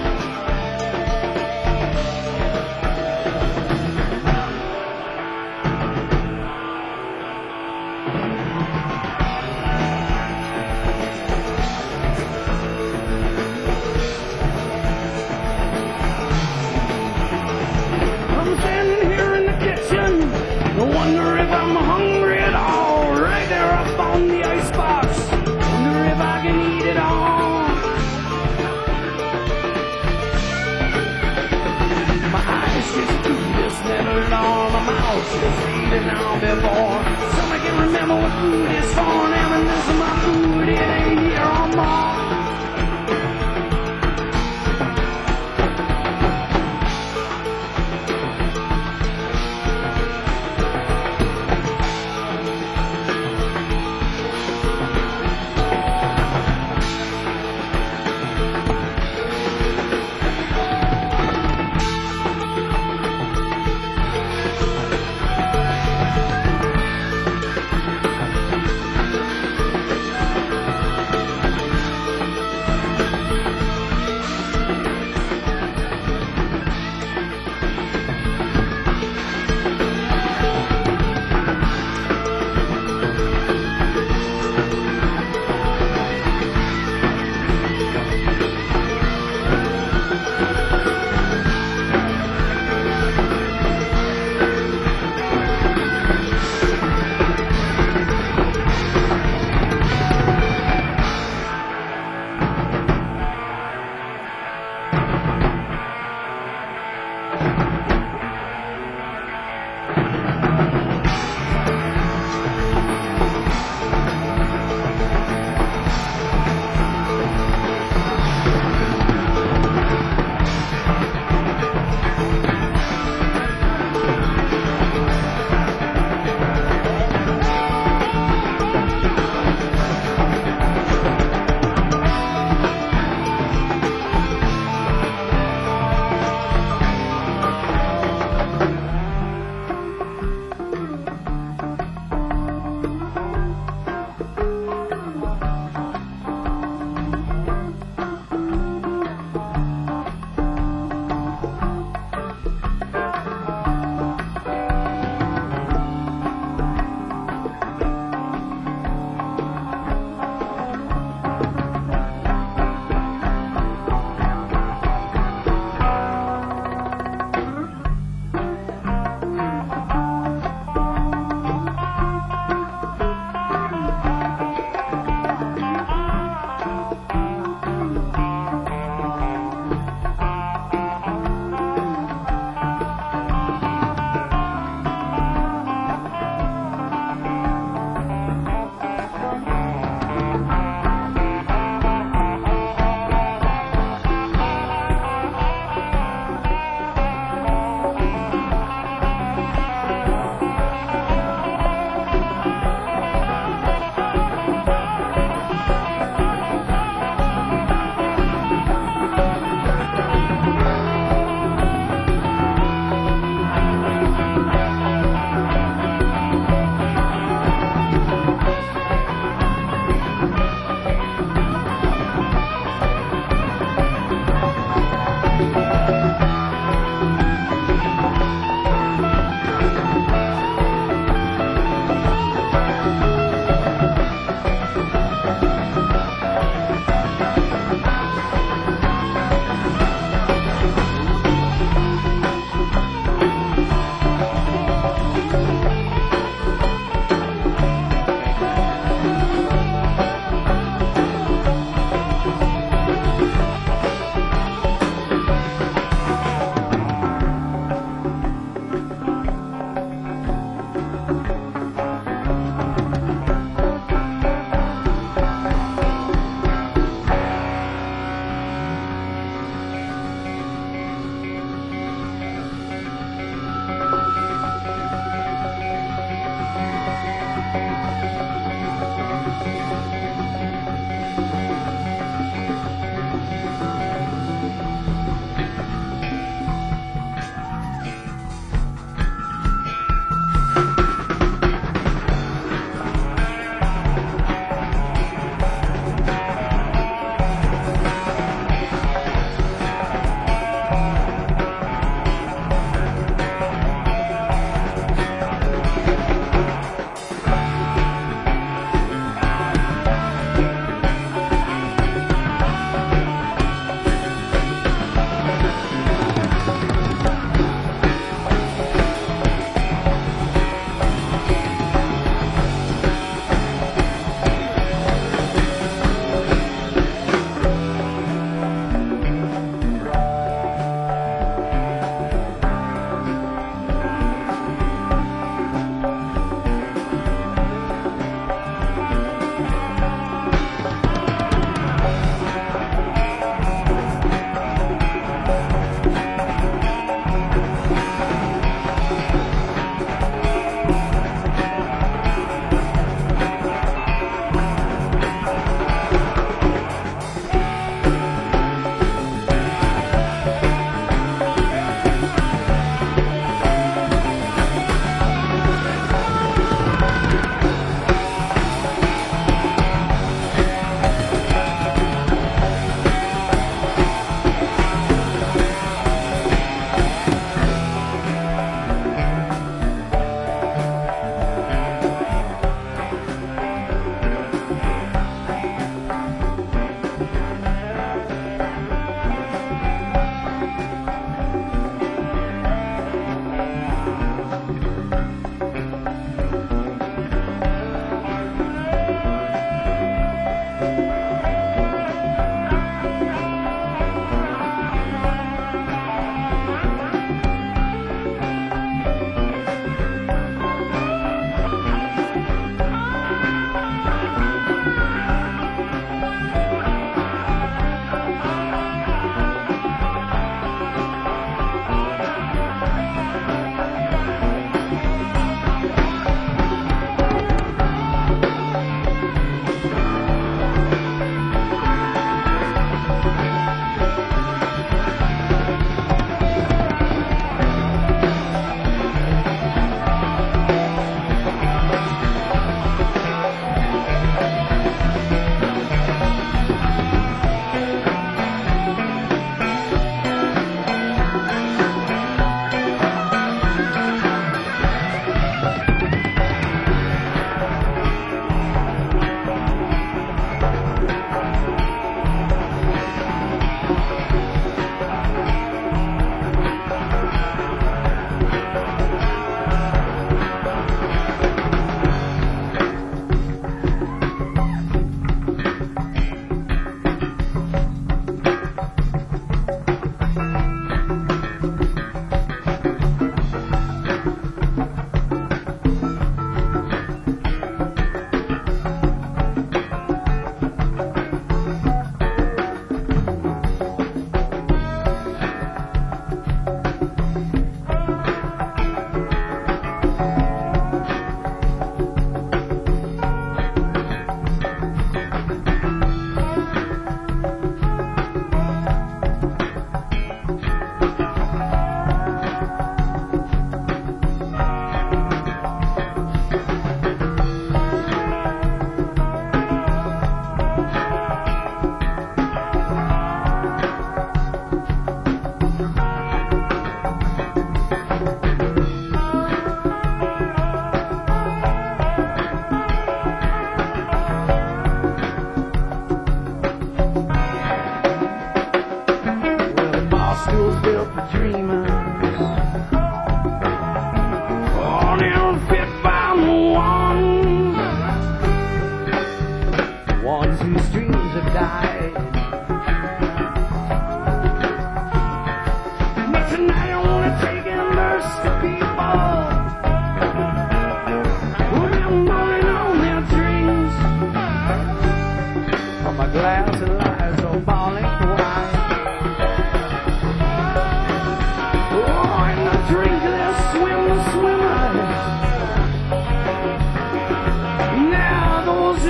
I'm standing here in the kitchen. I wonder if I'm hungry at all. Right there up on the icebox. Wonder if I can eat it all. My eyes just do this little on my mouth just eating on before. Somebody can remember what food is for. Now and this is my food. It ain't here on more.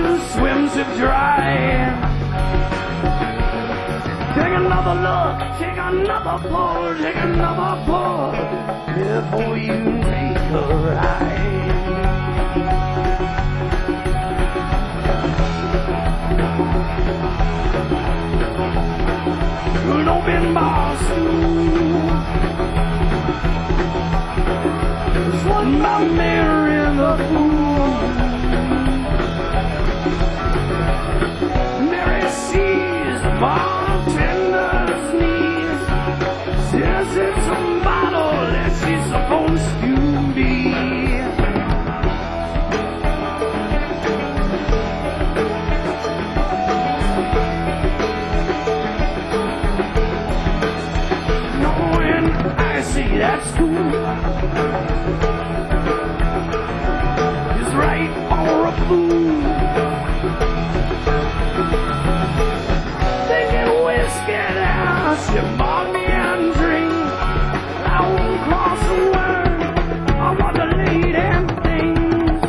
two swimsuit dry. Take another look, take another pull, take another pull before you take a ride. An open bar stool. This one by Mary the Fool. Mary sees the bartender's knees, says it's a bottle that she's supposed to be. That's cool. Is right for a fool. Thinking whiskey now, she bought me a drink. I won't cross a word on what the lady thinks.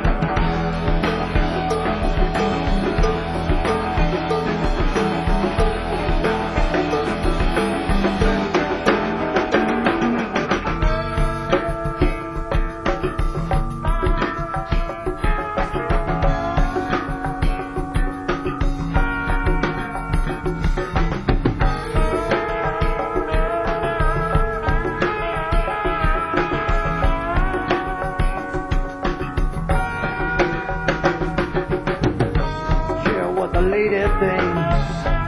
The lady thinks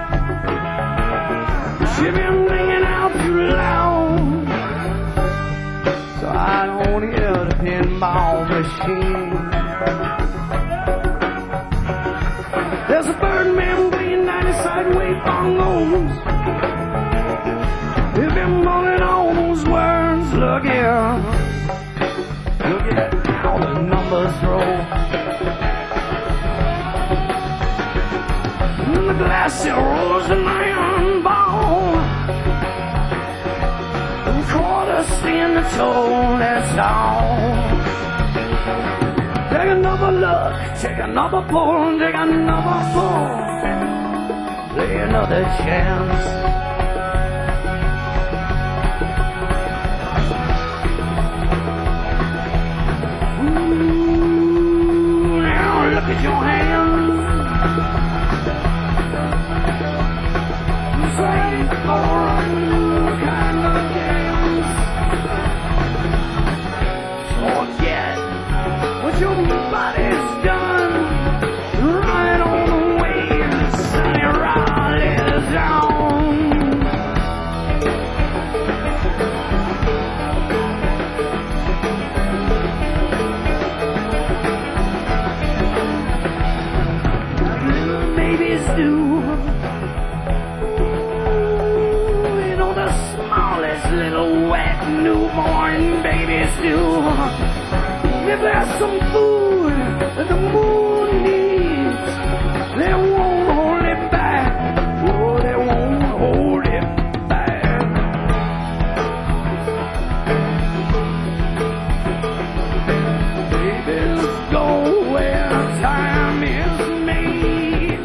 she been ringing out too loud, so I don't hear the pinball machine. There's a Birdman playing 90 sideway bongos. They've been mulling all those words. Look here, look at how the numbers roll. The glass rolls an iron ball, and quarters stand the toll, that's all. Take another look, take another pull, take another pull, play another chance. Ooh, now look at your hands. Right for a new kind of dance. Forget what your body's done. Right on the way and sunny Raleigh's on. Little babies do. Little wet newborn babies do. If there's some food that the moon needs, they won't hold it back. Oh, they won't hold it back. Babies go where time is made.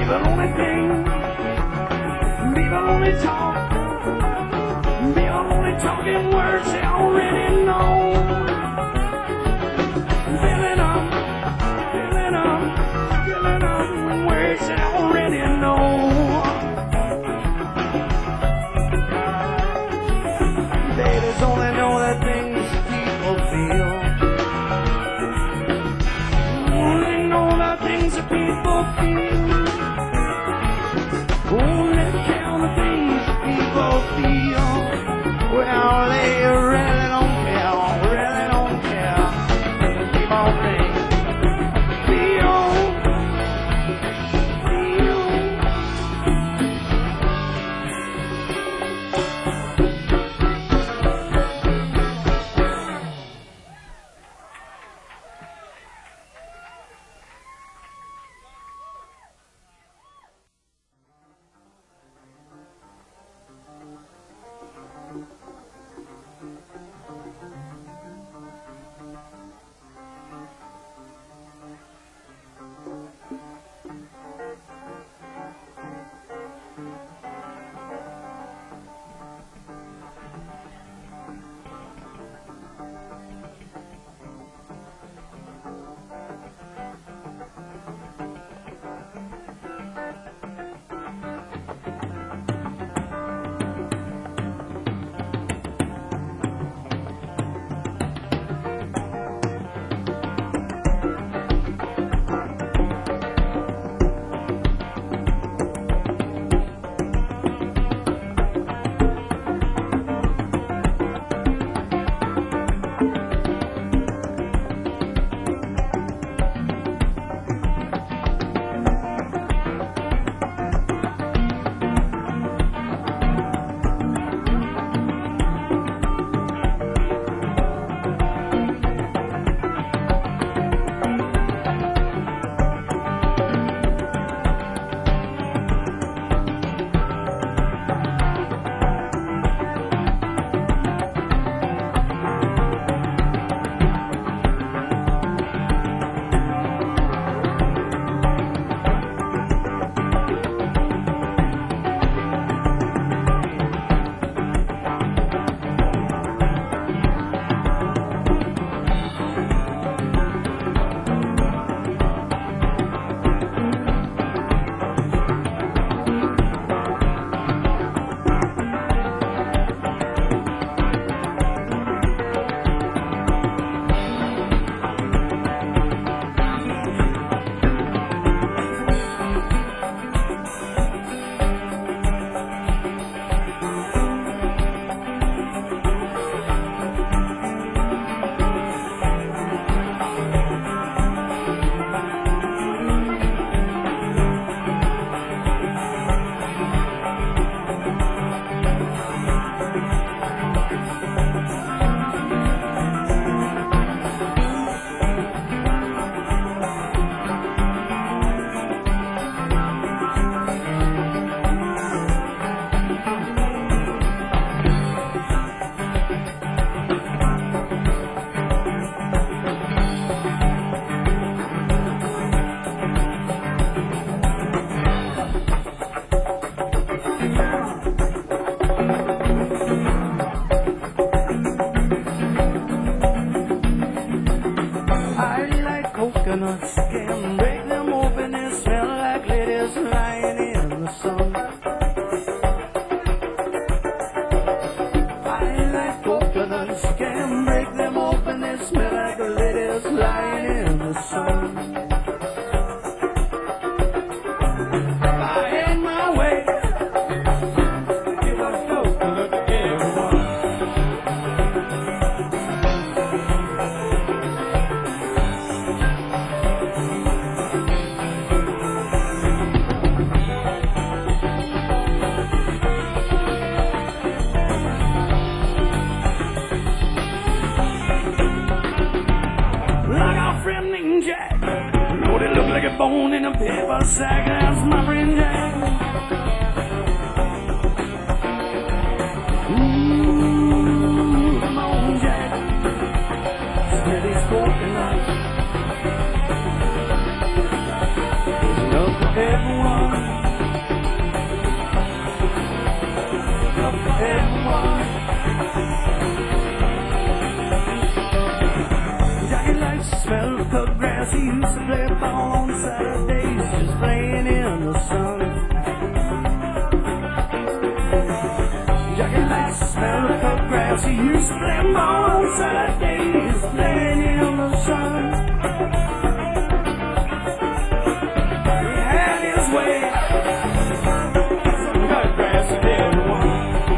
People only think, people only talk, people only talking words they already know. Filling up, filling up, filling up words they already know. Babies only know the things people feel. Only know the things that people feel. Only count the things that people feel. Well, they really don't care, really don't care. Keep on saying, feel, feel. Coconuts can break them open and smell like ladies lying in the sun. I like coconuts can break them open and smell like ladies lying in the sun. If I had my way, give a coconut to everyone. Jack, know they look like a bone in a paper sack. That's my friend Jack. Come on, Jack. Smell these coconuts. There's enough for everyone. grass. He used to play ball on Saturdays, just playing in the sun. Jackie likes the smell of cut grass. He used to play ball on Saturdays, playing in the sun. He had his way. Some cut grass and everyone.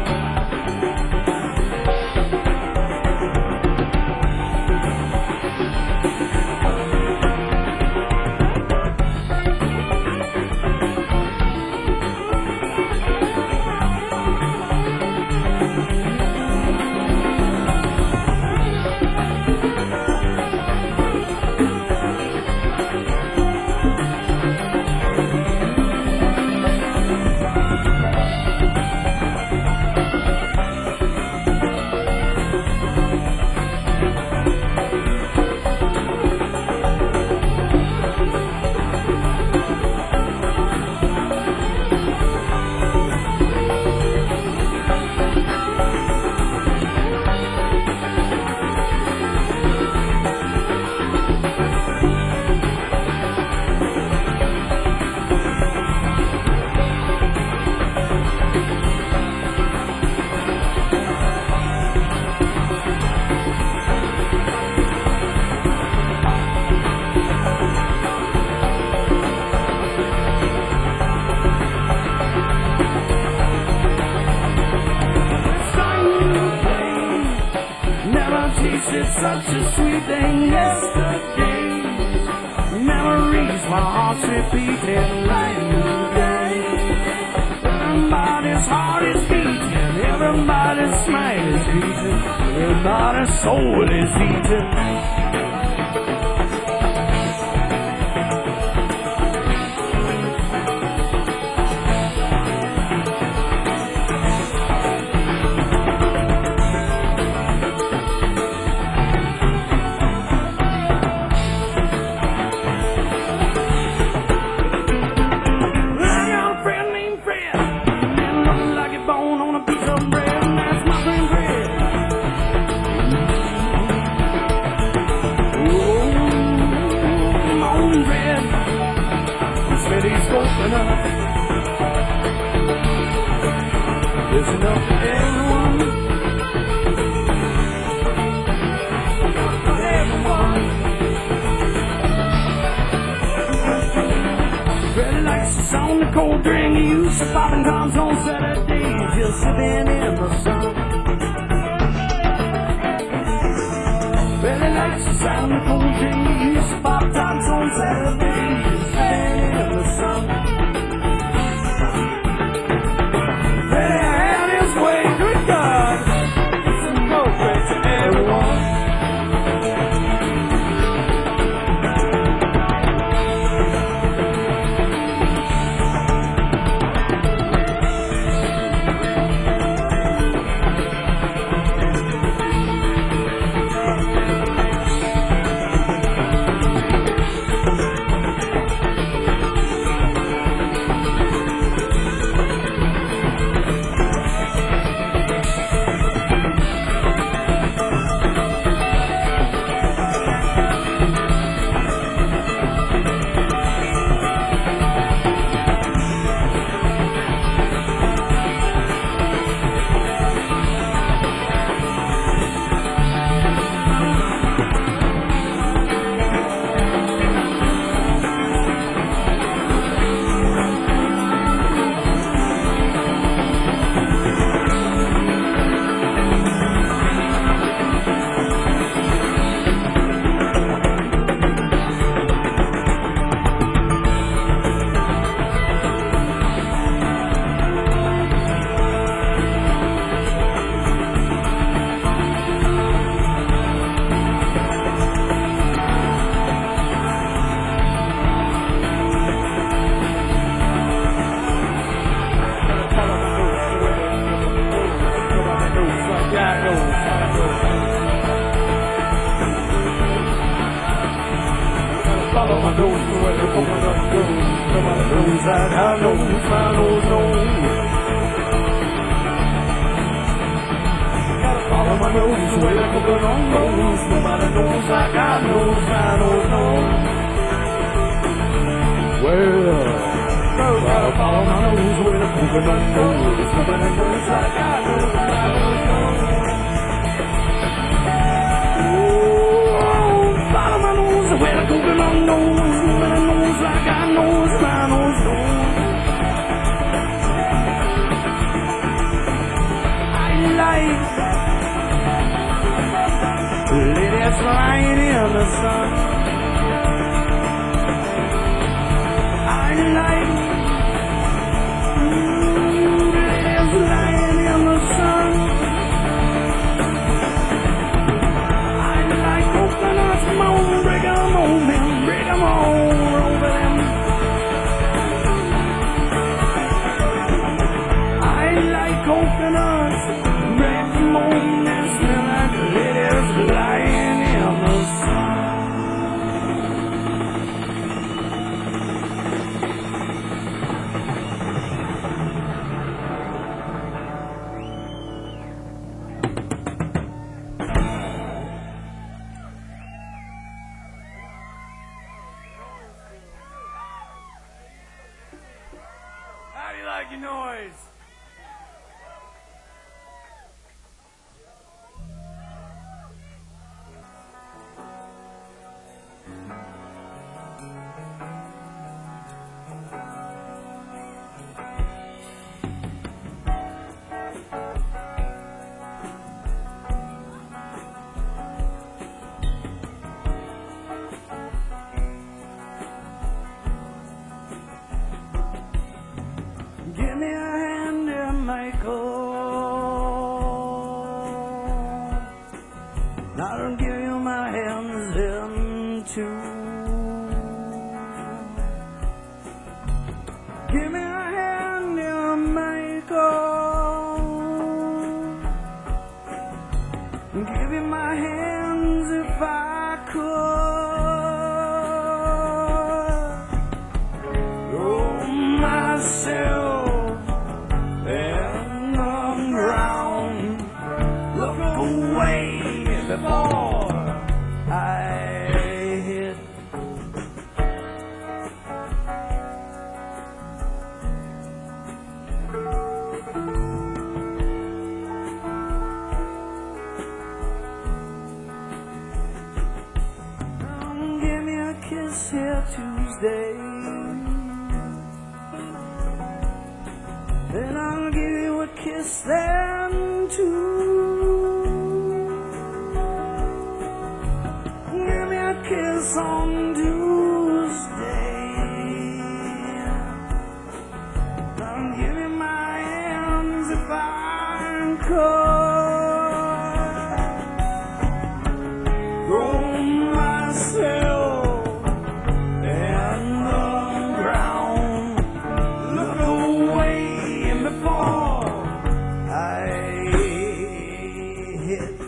It's such a sweet thing. Yesterday, memories, my heart's repeating like new day. Everybody's heart is beating, everybody's smile is beating, everybody's soul is beating. He's open up. There's enough for everyone. For everyone. Really likes the sound of cold drink. He used to popping toms on Saturdays, just sipping in the sun. Really likes the sound of cold drink. He used to pop toms on Saturdays, just sipping in the sun. Really had his way, good God. Some cold break to everyone. Follow my nose to where the coconut goes. Nobody knows that I knows my nose knows. Gotta follow my nose to where the coconut goes. Nobody knows like I knows my nose knows. Gotta follow my nose with a coconut nose. Sniffing and nose like I know my nose goes. Oh, follow my nose with a coconut nose. Sniffing and nose like I know my nose goes. I like ladies lying in the sun. I like ladies lying in the sun. I like coconuts, come on, break 'em on, man, break 'em on, over them. I like coconuts, break 'em on, and smell like ladies lying in the sun. How do you like your noise? Give me a hand there, Michael. I'll give you my hands in too. Give me a hand there, Michael. Give you my hands if I could. Oh, myself in the ground. Look away before I hit. Give me a kiss here Tuesday, then I'll give you a kiss then too. Give me a kiss on Tuesday, I'll give you my hands if I could. Throw myself in the ground. Look away before I hit.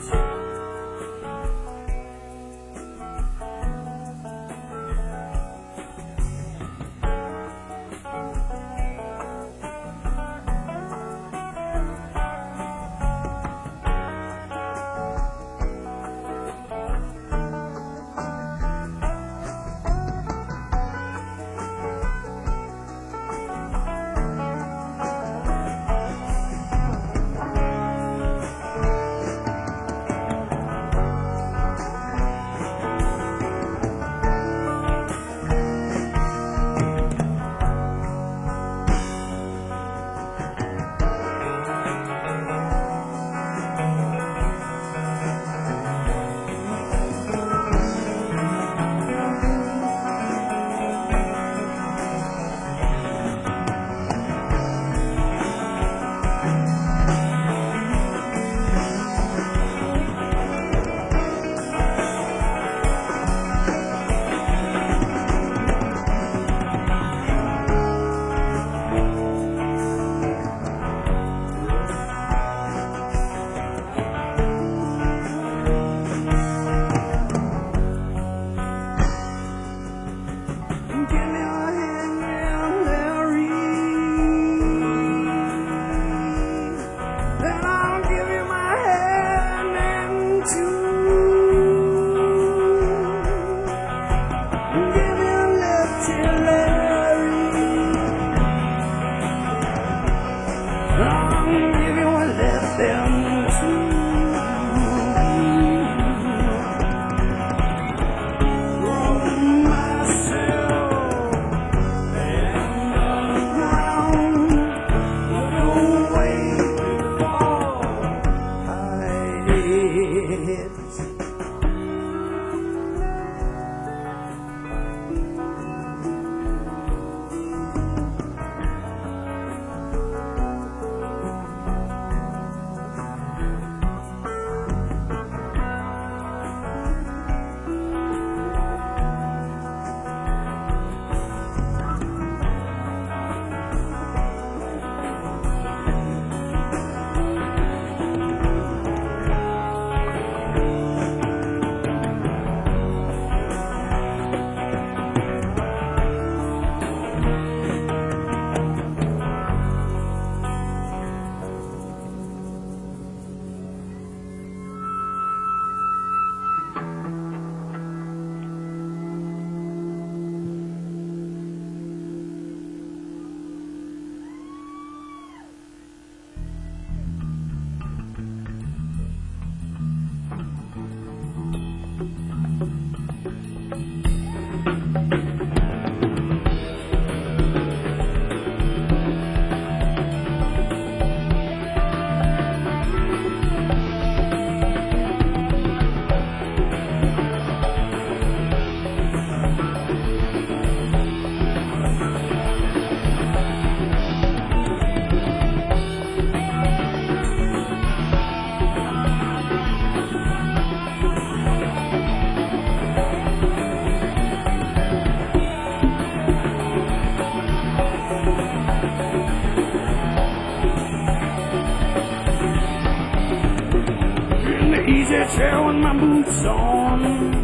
chair with my boots on,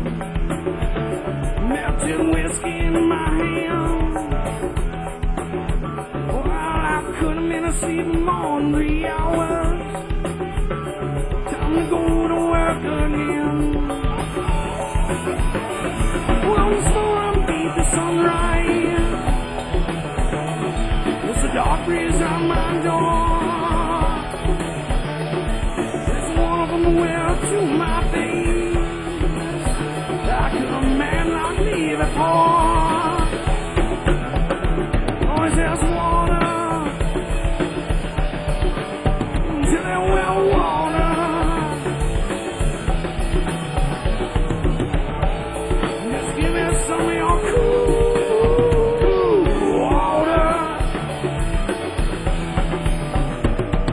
melted whiskey in my hand. Well, I could have been asleep more than 3 hours. Time to go to work again. Well, the storm beat the sunrise. There's a dark breeze on my door. Well, to my face, like a man like me before. Always there's water until there well water. Just give me some of your cool water.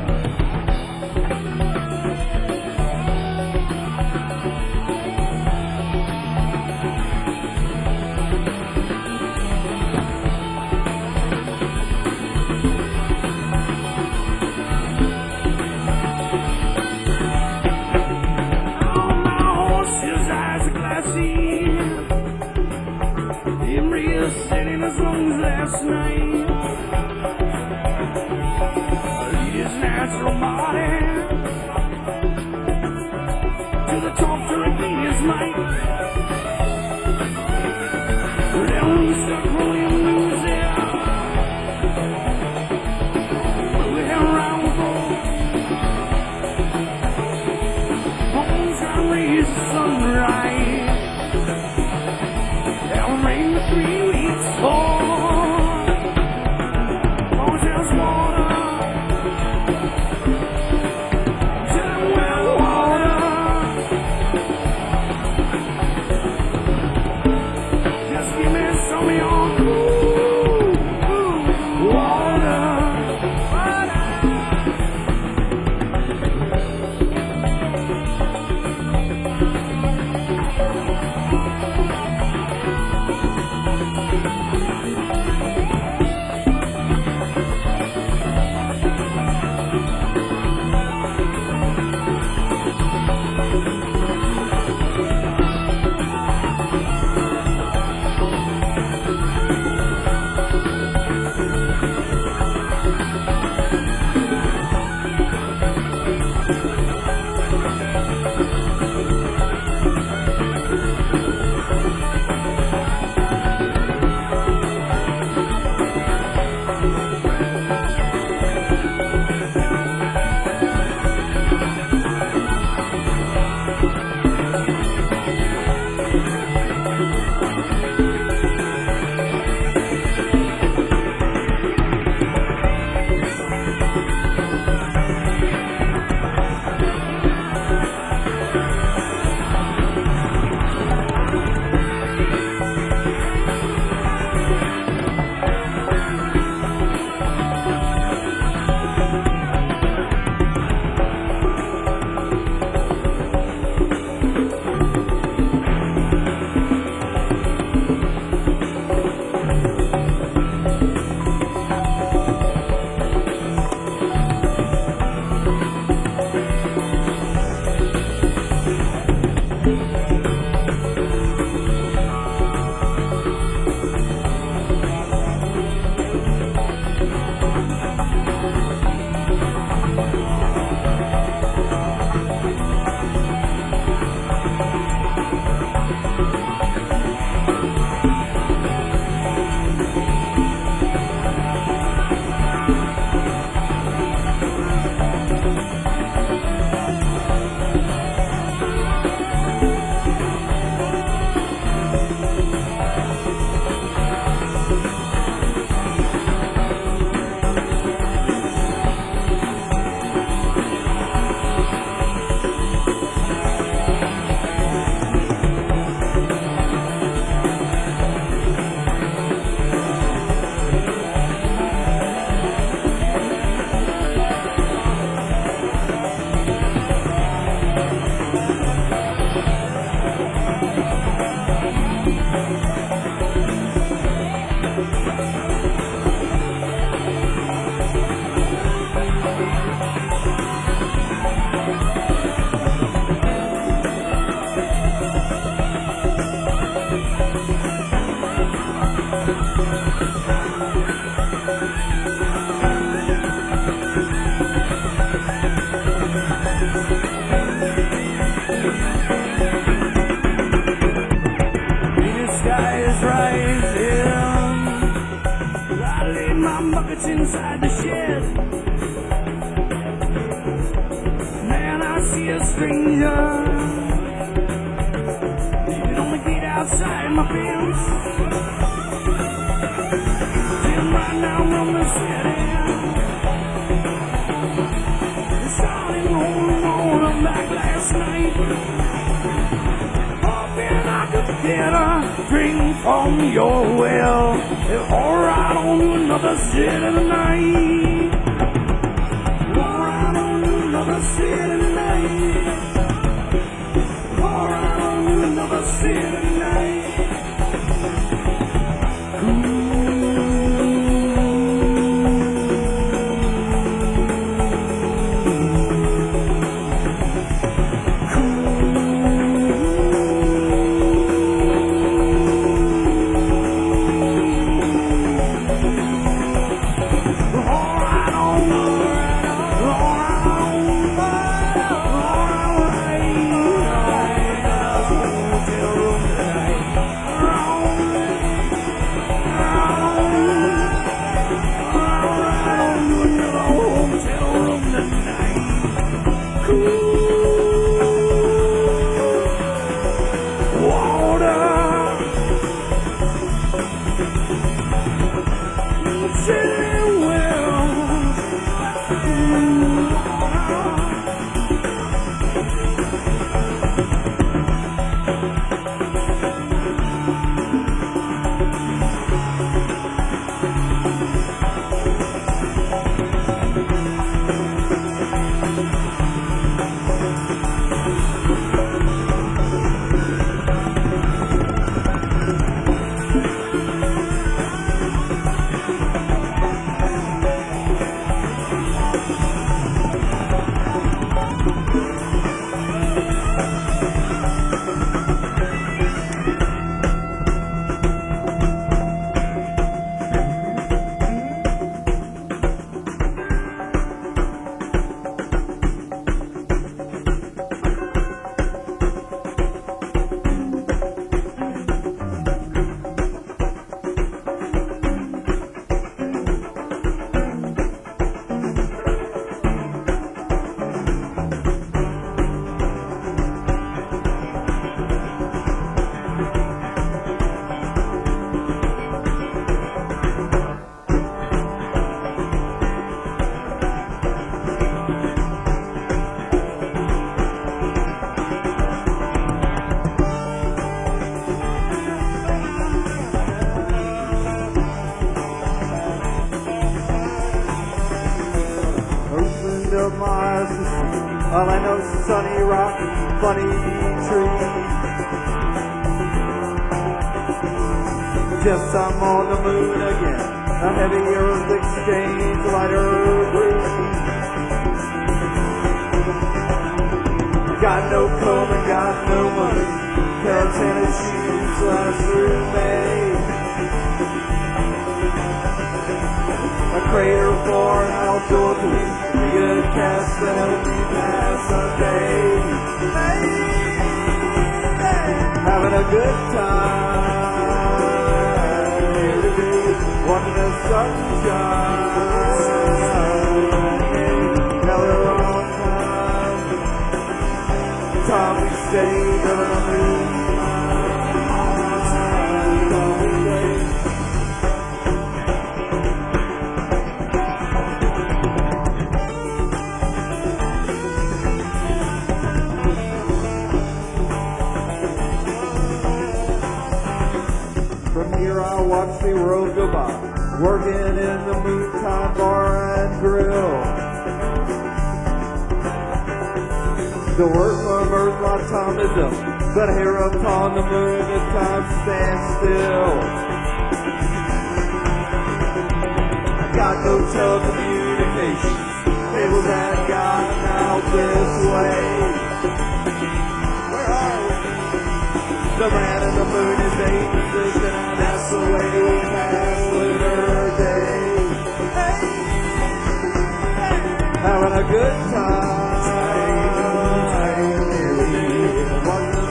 the shed. Man, I see a stranger leaning on the gate outside my fence. Jim right now from the city. The sun is rolling on like last night. Hoping I could get a drink from your well. And all right on to another city tonight. All right on to another city tonight. All right on to another city tonight. All I know is sunny rock and funny trees. Guess I'm on the moon again. A heavy earth exchange, lighter breeze. Got no comb and got no money. Pair of tennis shoes last through May. A crater for an outdoor pool. Good cast to help me pass a day. Having a good time here today, watching the sunshine. Now we're on time we stay, living a watch the world go by, working in the Moontide Bar and Grill. The work from earth my time is up, but here upon the moon the time stands still. I got no telecommunications, cables had gotten out this way. Where are we? The man in the moon is 8 position, and that's the way we pass lunar days. Having a good time, watching the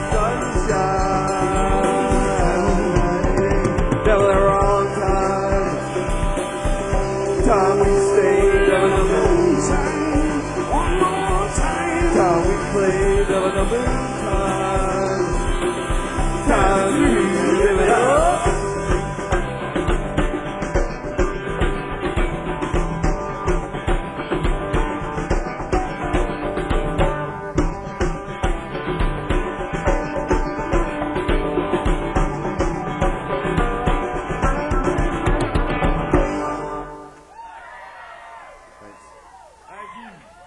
sunshine. Never the wrong time we stay. Thanks. Thank you.